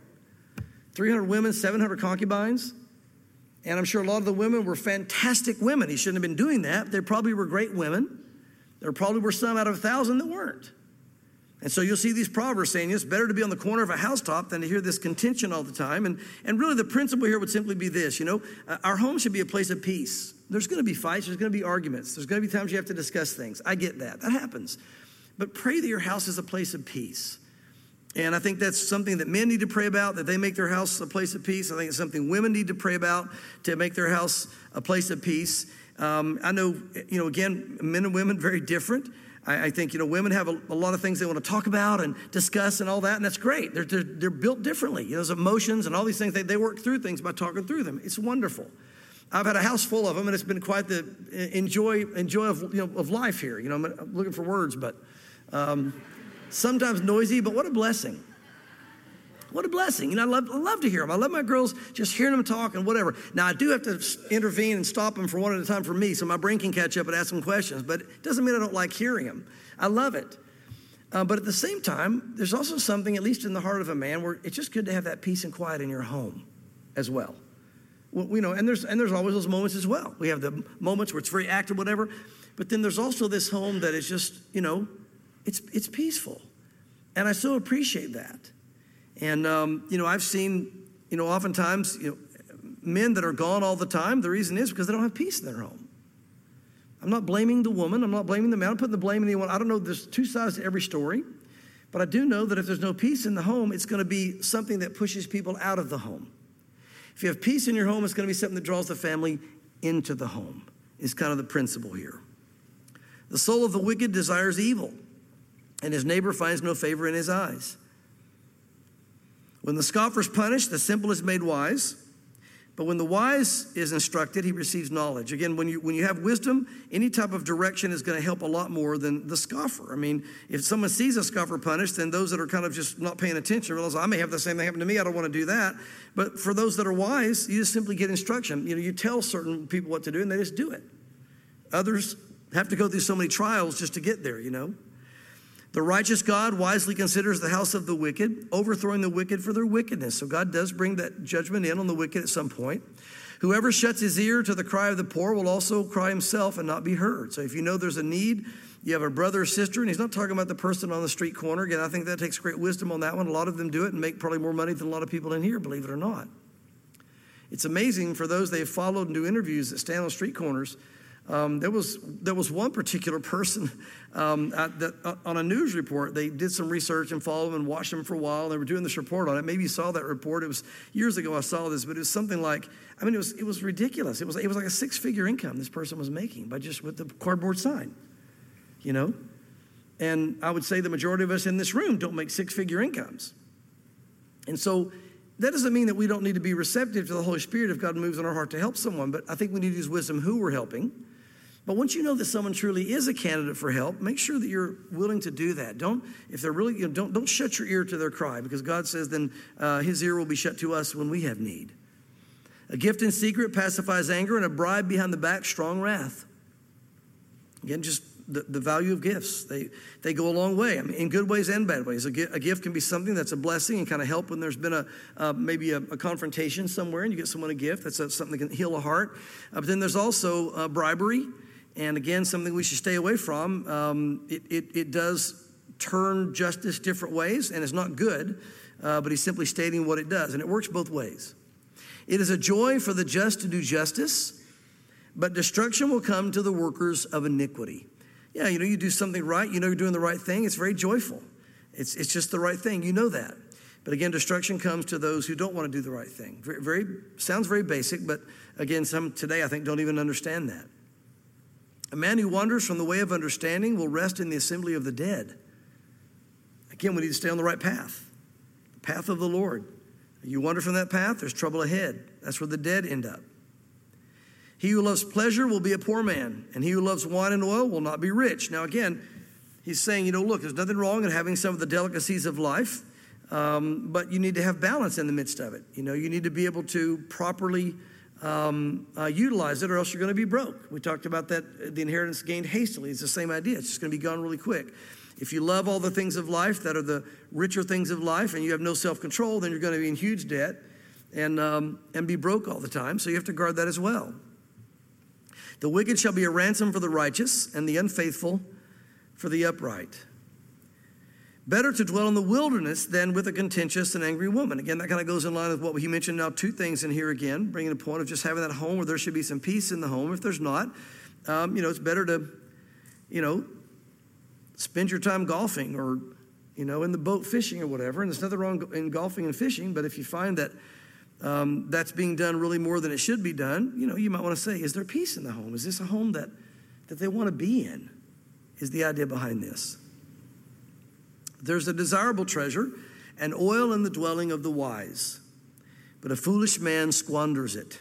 300 women, 700 concubines? And I'm sure a lot of the women were fantastic women. He shouldn't have been doing that. They probably were great women. There probably were some out of 1,000 that weren't. And so you'll see these proverbs saying it's better to be on the corner of a housetop than to hear this contention all the time. And really the principle here would simply be this, our home should be a place of peace. There's going to be fights. There's going to be arguments. There's going to be times you have to discuss things. I get that. That happens. But pray that your house is a place of peace. And I think that's something that men need to pray about, that they make their house a place of peace. I think it's something women need to pray about, to make their house a place of peace. I know, again, men and women, very different. I think, women have a lot of things they want to talk about and discuss and all that, and that's great. They're built differently. Those emotions and all these things, they work through things by talking through them. It's wonderful. I've had a house full of them, and it's been quite the enjoy of life here. I'm looking for words, but sometimes noisy, but what a blessing. What a blessing. I love to hear them. I love my girls just hearing them talk and whatever. Now, I do have to intervene and stop them for one at a time for me so my brain can catch up and ask them questions, but it doesn't mean I don't like hearing them. I love it. But at the same time, there's also something, at least in the heart of a man, where it's just good to have that peace and quiet in your home as well. And there's always those moments as well. We have the moments where it's very active, whatever, but then there's also this home that is just, it's peaceful. And I so appreciate that. And, I've seen, oftentimes, men that are gone all the time, the reason is because they don't have peace in their home. I'm not blaming the woman. I'm not blaming the man. I'm putting the blame in anyone. I don't know. There's two sides to every story. But I do know that if there's no peace in the home, it's going to be something that pushes people out of the home. If you have peace in your home, it's going to be something that draws the family into the home, is kind of the principle here. The soul of the wicked desires evil, and his neighbor finds no favor in his eyes. When the scoffer is punished, the simple is made wise. But when the wise is instructed, he receives knowledge. Again, when you have wisdom, any type of direction is going to help a lot more than the scoffer. I mean, if someone sees a scoffer punished, then those that are kind of just not paying attention realize, I may have the same thing happen to me. I don't want to do that. But for those that are wise, you just simply get instruction. You tell certain people what to do, and they just do it. Others have to go through so many trials just to get there, The righteous God wisely considers the house of the wicked, overthrowing the wicked for their wickedness. So God does bring that judgment in on the wicked at some point. Whoever shuts his ear to the cry of the poor will also cry himself and not be heard. So if you know there's a need, you have a brother or sister, and he's not talking about the person on the street corner. Again, I think that takes great wisdom on that one. A lot of them do it and make probably more money than a lot of people in here, believe it or not. It's amazing for those they've followed and do interviews that stand on street corners. There was one particular person that on a news report, they did some research and followed them and watched them for a while. And they were doing this report on it. Maybe you saw that report. It was years ago I saw this, but it was something like, it was ridiculous. It was like a 6-figure income this person was making by just with the cardboard sign, And I would say the majority of us in this room don't make 6-figure incomes. And so that doesn't mean that we don't need to be receptive to the Holy Spirit if God moves in our heart to help someone. But I think we need to use wisdom who we're helping. But once you know that someone truly is a candidate for help, make sure that you're willing to do that. If they're really, don't shut your ear to their cry, because God says then his ear will be shut to us when we have need. A gift in secret pacifies anger, and a bribe behind the back, strong wrath. Again, just the value of gifts. They go a long way, in good ways and bad ways. A gift can be something that's a blessing and kind of help when there's been maybe a confrontation somewhere and you get someone a gift. That's something that can heal a heart. But then there's also bribery. And again, something we should stay away from. It does turn justice different ways, and it's not good, but he's simply stating what it does, and it works both ways. It is a joy for the just to do justice, but destruction will come to the workers of iniquity. Yeah, you do something right, you're doing the right thing, it's very joyful. It's just the right thing, you know that. But again, destruction comes to those who don't want to do the right thing. Sounds very basic, but again, some today I think don't even understand that. A man who wanders from the way of understanding will rest in the assembly of the dead. Again, we need to stay on the right path, the path of the Lord. You wander from that path, there's trouble ahead. That's where the dead end up. He who loves pleasure will be a poor man, and he who loves wine and oil will not be rich. Now again, he's saying, look, there's nothing wrong in having some of the delicacies of life, but you need to have balance in the midst of it. You need to be able to properly utilize it, or else you're going to be broke. We talked about that, the inheritance gained hastily. It's the same idea. It's just going to be gone really quick. If you love all the things of life that are the richer things of life, and you have no self-control, then you're going to be in huge debt and be broke all the time. So you have to guard that as well. The wicked shall be a ransom for the righteous, and the unfaithful for the upright. Better to dwell in the wilderness than with a contentious and angry woman. Again, that kind of goes in line with what he mentioned now. Two things in here again, bringing a point of just having that home where there should be some peace in the home. If there's not, it's better to, spend your time golfing or, in the boat fishing or whatever. And there's nothing wrong in golfing and fishing, but if you find that that's being done really more than it should be done, you might want to say, is there peace in the home? Is this a home that they want to be in? Is the idea behind this. There's a desirable treasure and oil in the dwelling of the wise, but a foolish man squanders it.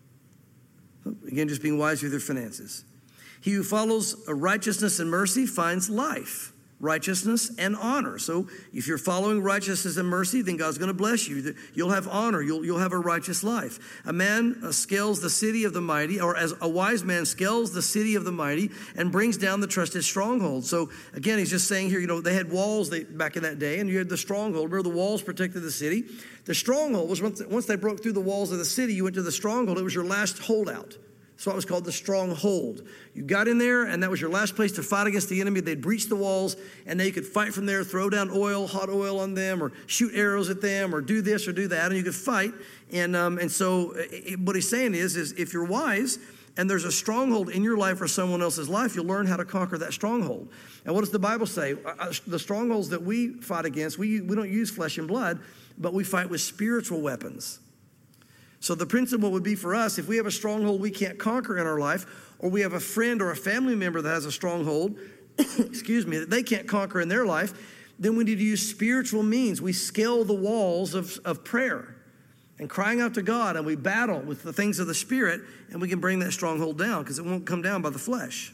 Again, just being wise with your finances. He who follows righteousness and mercy finds life, righteousness and honor. So if you're following righteousness and mercy, then God's going to bless you. You'll have honor. You'll have a righteous life. A man scales the city of the mighty, or as a wise man scales the city of the mighty and brings down the trusted stronghold. So again, he's just saying here, they had walls back in that day, and you had the stronghold. Remember, the walls protected the city. The stronghold was once they broke through the walls of the city, you went to the stronghold. It was your last holdout. That's why it was called the stronghold. You got in there, and that was your last place to fight against the enemy. They'd breach the walls, and they could fight from there, throw down hot oil on them, or shoot arrows at them, or do this or do that, and you could fight. And so what he's saying is if you're wise and there's a stronghold in your life or someone else's life, you'll learn how to conquer that stronghold. And what does the Bible say? The strongholds that we fight against, we don't use flesh and blood, but we fight with spiritual weapons. So the principle would be for us, if we have a stronghold we can't conquer in our life, or we have a friend or a family member that has a stronghold, that they can't conquer in their life, then we need to use spiritual means. We scale the walls of prayer and crying out to God, and we battle with the things of the Spirit, and we can bring that stronghold down because it won't come down by the flesh.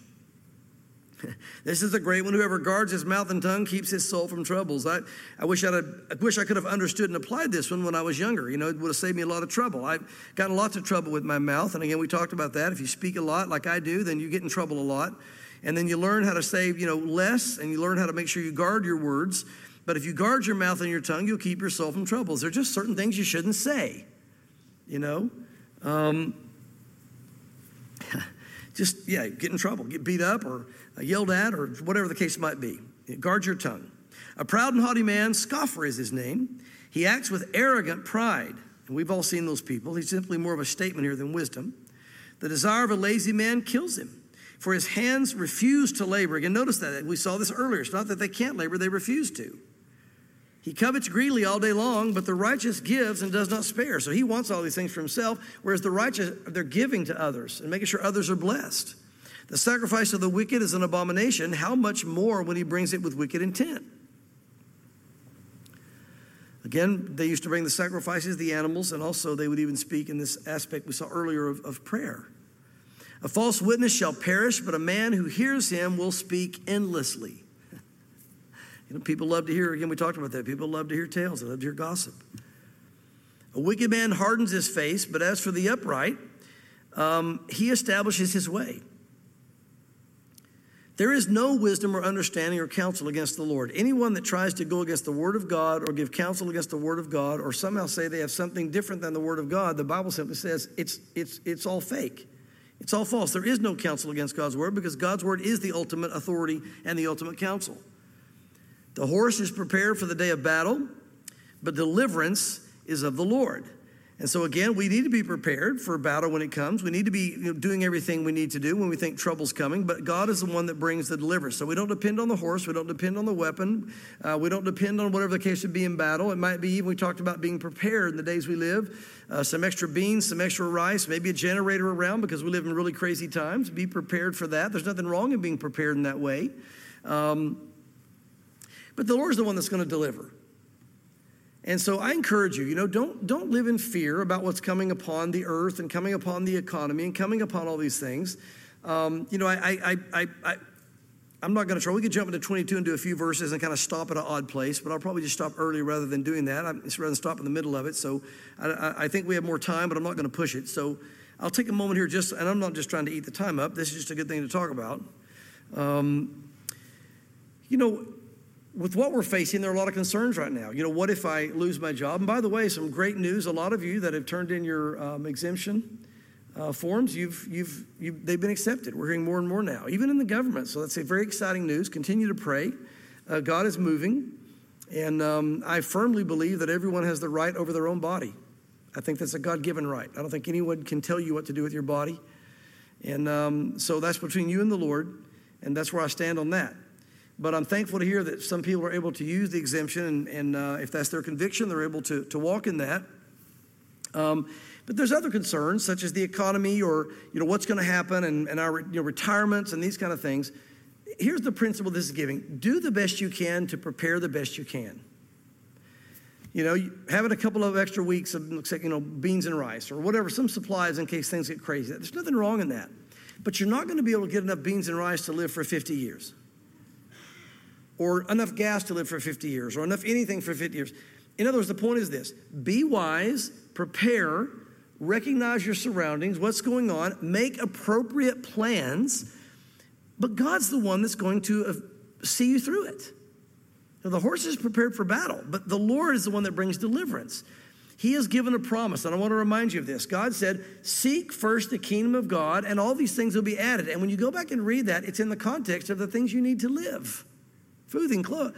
This is a great one. Whoever guards his mouth and tongue keeps his soul from troubles. I wish I could have understood and applied this one when I was younger. It would have saved me a lot of trouble. I've gotten lots of trouble with my mouth. And again, we talked about that. If you speak a lot like I do, then you get in trouble a lot. And then you learn how to say, less, and you learn how to make sure you guard your words. But if you guard your mouth and your tongue, you'll keep your soul from troubles. There are just certain things you shouldn't say, get in trouble, get beat up or yelled at or whatever the case might be. Guard your tongue. A proud and haughty man, scoffer is his name. He acts with arrogant pride. And we've all seen those people. He's simply more of a statement here than wisdom. The desire of a lazy man kills him, for his hands refuse to labor. Again, notice that. We saw this earlier. It's not that they can't labor, they refuse to. He covets greedily all day long, but the righteous gives and does not spare. So he wants all these things for himself, whereas the righteous, they're giving to others and making sure others are blessed. The sacrifice of the wicked is an abomination. How much more when he brings it with wicked intent? Again, they used to bring the sacrifices, the animals, and also they would even speak in this aspect we saw earlier of prayer. A false witness shall perish, but a man who hears him will speak endlessly. People love to hear, again, we talked about that. People love to hear tales. They love to hear gossip. A wicked man hardens his face, but as for the upright, he establishes his way. There is no wisdom or understanding or counsel against the Lord. Anyone that tries to go against the word of God or give counsel against the word of God or somehow say they have something different than the word of God, the Bible simply says it's all fake. It's all false. There is no counsel against God's word because God's word is the ultimate authority and the ultimate counsel. The horse is prepared for the day of battle, but deliverance is of the Lord. And so again, we need to be prepared for a battle when it comes. We need to be doing everything we need to do when we think trouble's coming, but God is the one that brings the deliverance. So we don't depend on the horse. We don't depend on the weapon. We don't depend on whatever the case would be in battle. It might be, even we talked about being prepared in the days we live, some extra beans, some extra rice, maybe a generator around because we live in really crazy times. Be prepared for that. There's nothing wrong in being prepared in that way. But the Lord's the one that's going to deliver. And so I encourage you, don't live in fear about what's coming upon the earth and coming upon the economy and coming upon all these things. I'm not going to try. We could jump into 22 and do a few verses and kind of stop at an odd place, but I'll probably just stop early rather than doing that. I'd rather than stop in the middle of it. So I think we have more time, but I'm not going to push it. So I'll take a moment here and I'm not just trying to eat the time up. This is just a good thing to talk about. With what we're facing, there are a lot of concerns right now. What if I lose my job? And by the way, some great news. A lot of you that have turned in your exemption forms, they've been accepted. We're hearing more and more now, even in the government. So that's a very exciting news. Continue to pray. God is moving. And I firmly believe that everyone has the right over their own body. I think that's a God-given right. I don't think anyone can tell you what to do with your body. And so that's between you and the Lord, and that's where I stand on that. But I'm thankful to hear that some people are able to use the exemption, and if that's their conviction, they're able to walk in that. But there's other concerns, such as the economy or what's going to happen and our retirements and these kind of things. Here's the principle this is giving. Do the best you can to prepare the best you can. Having a couple of extra weeks of, beans and rice or whatever, some supplies in case things get crazy. There's nothing wrong in that. But you're not going to be able to get enough beans and rice to live for 50 years. Or enough gas to live for 50 years. Or enough anything for 50 years. In other words, the point is this. Be wise, prepare, recognize your surroundings, what's going on, make appropriate plans. But God's the one that's going to see you through it. The horse is prepared for battle, but the Lord is the one that brings deliverance. He has given a promise, and I want to remind you of this. God said, seek first the kingdom of God, and all these things will be added. And when you go back and read that, it's in the context of the things you need to live. Food and clothes.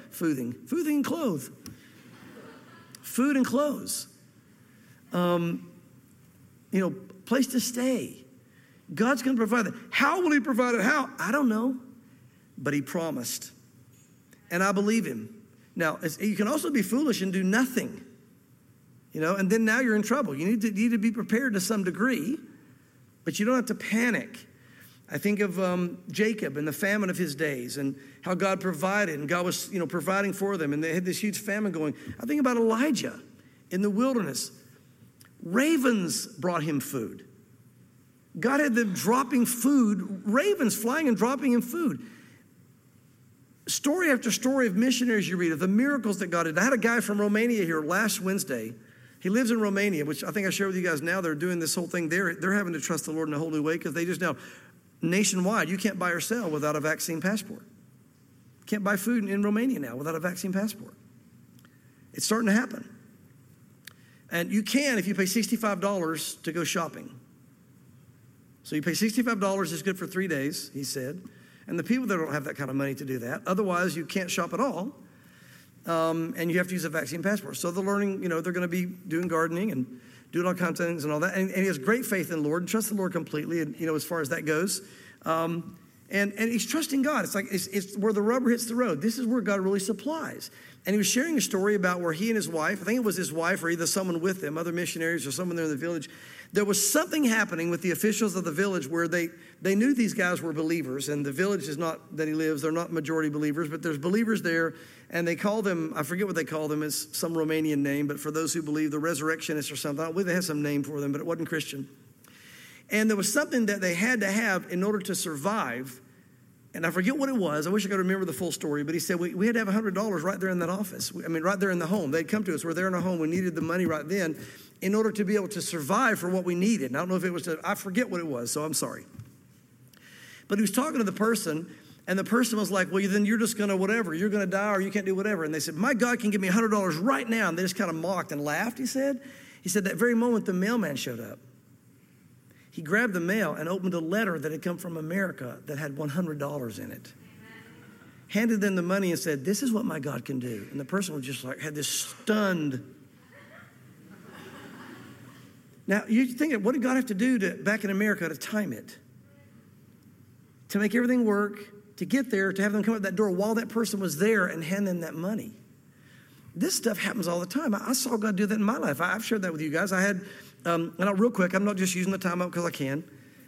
Place to stay. God's going to provide that. How will he provide it? How? I don't know, but he promised. And I believe him. Now, you can also be foolish and do nothing, and then now you're in trouble. You need to be prepared to some degree, but you don't have to panic. I think of Jacob and the famine of his days and how God provided, and God was, providing for them, and they had this huge famine going. I think about Elijah in the wilderness. Ravens brought him food. God had them dropping food, ravens flying and dropping him food. Story after story of missionaries you read, of the miracles that God did. I had a guy from Romania here last Wednesday. He lives in Romania, which I think I shared with you guys now. They're doing this whole thing. They're having to trust the Lord in a whole new way because they just know nationwide, you can't buy or sell without a vaccine passport. You can't buy food in Romania now without a vaccine passport. It's starting to happen. And you can if you pay $65 to go shopping. So you pay $65, it's good for 3 days, he said. And the people that don't have that kind of money to do that, otherwise you can't shop at all, and you have to use a vaccine passport. So they're learning, they're going to be doing gardening and doing all kinds of things and all that. And he has great faith in the Lord and trusts the Lord completely, and as far as that goes. And he's trusting God. It's like it's where the rubber hits the road. This is where God really supplies. And he was sharing a story about where he and his wife, I think it was his wife or either someone with them, other missionaries or someone there in the village, there was something happening with the officials of the village where they knew these guys were believers, and the village is not that he lives, they're not majority believers, but there's believers there, and they call them, I forget what they call them, it's some Romanian name, but for those who believe, the resurrectionists or something, I believe they had some name for them, but it wasn't Christian. And there was something that they had to have in order to survive, and I forget what it was. I wish I could remember the full story, but he said we had to have $100 right there in that office. Right there in the home. They'd come to us. We're there in our home. We needed the money right then in order to be able to survive for what we needed. And I don't know if it was I forget what it was, so I'm sorry. But he was talking to the person, and the person was like, well, then you're just going to whatever. You're going to die or you can't do whatever. And they said, my God can give me $100 right now. And they just kind of mocked and laughed, he said. He said that very moment the mailman showed up. He grabbed the mail and opened a letter that had come from America that had $100 in it. Handed them the money and said, this is what my God can do. And the person was just like, had this stunned. Now, you think, what did God have to do back in America to time it? To make everything work, to get there, to have them come up that door while that person was there and hand them that money. This stuff happens all the time. I saw God do that in my life. I've shared that with you guys. I had, and real quick, I'm not just using the time up because I can.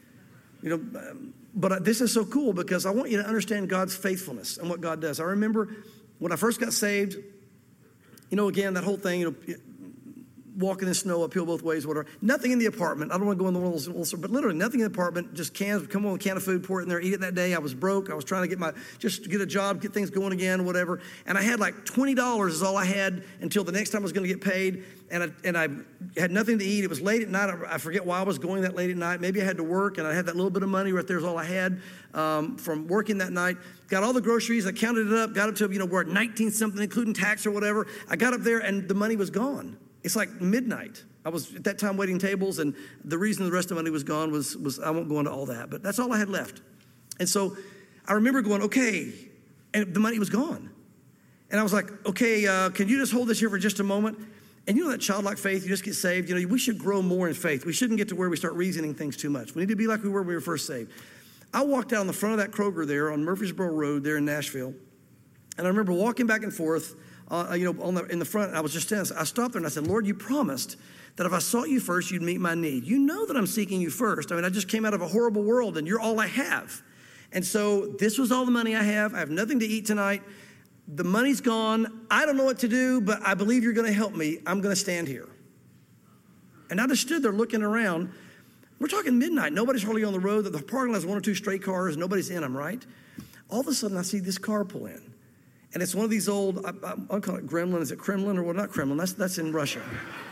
But this is so cool because I want you to understand God's faithfulness and what God does. I remember when I first got saved, again, that whole thing, walking in snow uphill both ways, whatever. Nothing in the apartment. I don't want to go in the one of those, but literally nothing in the apartment. Just cans. Come on with a can of food, pour it in there, eat it that day. I was broke. I was trying to get a job, get things going again, whatever. And I had like $20 is all I had until the next time I was going to get paid. And I had nothing to eat. It was late at night. I forget why I was going that late at night. Maybe I had to work, and I had that little bit of money right there is all I had from working that night. Got all the groceries. I counted it up. Got up to, we're at 19 something, including tax or whatever. I got up there, and the money was gone. It's like midnight. I was at that time waiting tables, and the reason the rest of the money was gone was I won't go into all that, but that's all I had left. And so I remember going, okay, and the money was gone. And I was like, okay, can you just hold this here for just a moment? And that childlike faith, you just get saved. We should grow more in faith. We shouldn't get to where we start reasoning things too much. We need to be like we were when we were first saved. I walked out on the front of that Kroger there on Murfreesboro Road there in Nashville. And I remember walking back and forth, in the front. I was just standing. I stopped there and I said, Lord, you promised that if I sought you first, you'd meet my need. You know that I'm seeking you first. I just came out of a horrible world, and you're all I have. And so this was all the money I have. I have nothing to eat tonight. The money's gone. I don't know what to do, but I believe you're going to help me. I'm going to stand here. And I just stood there looking around. We're talking midnight. Nobody's hardly on the road. The parking lot has one or two stray cars. Nobody's in them, right? All of a sudden, I see this car pull in. And it's one of these old, I'll call it Gremlin. Is it Kremlin or what? Not Kremlin. That's in Russia.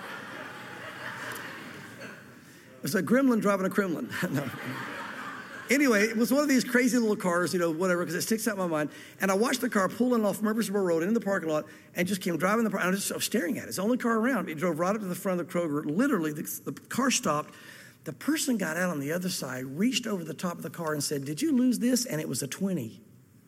It's a Gremlin driving a Kremlin. No. Anyway, it was one of these crazy little cars, whatever, because it sticks out in my mind. And I watched the car pulling off Murfreesboro Road into the parking lot and just came driving I was just staring at it. It's the only car around. It drove right up to the front of the Kroger. Literally, the car stopped. The person got out on the other side, reached over the top of the car and said, did you lose this? And it was a 20.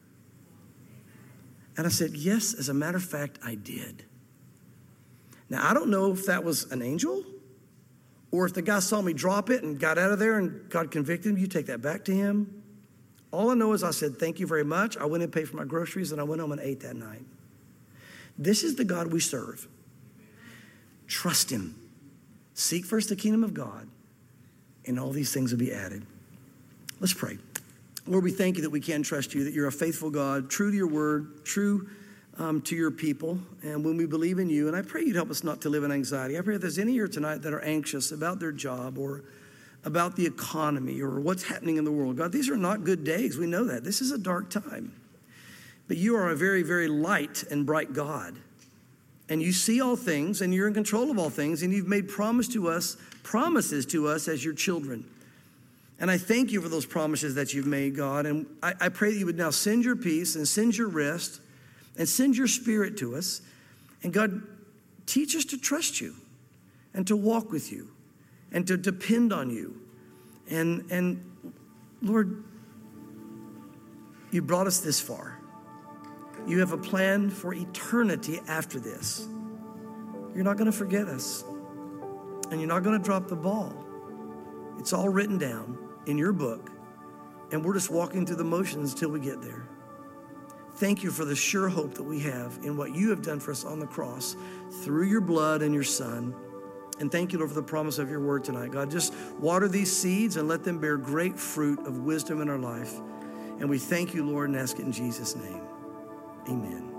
And I said, yes, as a matter of fact, I did. Now, I don't know if that was an angel or if the guy saw me drop it and got out of there and God convicted him. You take that back to him. All I know is I said, thank you very much. I went and paid for my groceries, and I went home and ate that night. This is the God we serve. Trust him. Seek first the kingdom of God, and all these things will be added. Let's pray. Lord, we thank you that we can trust you, that you're a faithful God, true to your word, true to your people, and when we believe in you, and I pray you'd help us not to live in anxiety. I pray if there's any here tonight that are anxious about their job or about the economy or what's happening in the world. God, these are not good days. We know that. This is a dark time. But you are a very, very light and bright God. And you see all things, and you're in control of all things, and you've made promises to us as your children. And I thank you for those promises that you've made, God. And I pray that you would now send your peace and send your rest and send your spirit to us. And God, teach us to trust you and to walk with you and to depend on you. And Lord, you brought us this far. You have a plan for eternity after this. You're not going to forget us. And you're not going to drop the ball. It's all written down in your book. And we're just walking through the motions until we get there. Thank you for the sure hope that we have in what you have done for us on the cross through your blood and your Son. And thank you, Lord, for the promise of your word tonight. God, just water these seeds and let them bear great fruit of wisdom in our life. And we thank you, Lord, and ask it in Jesus' name. Amen.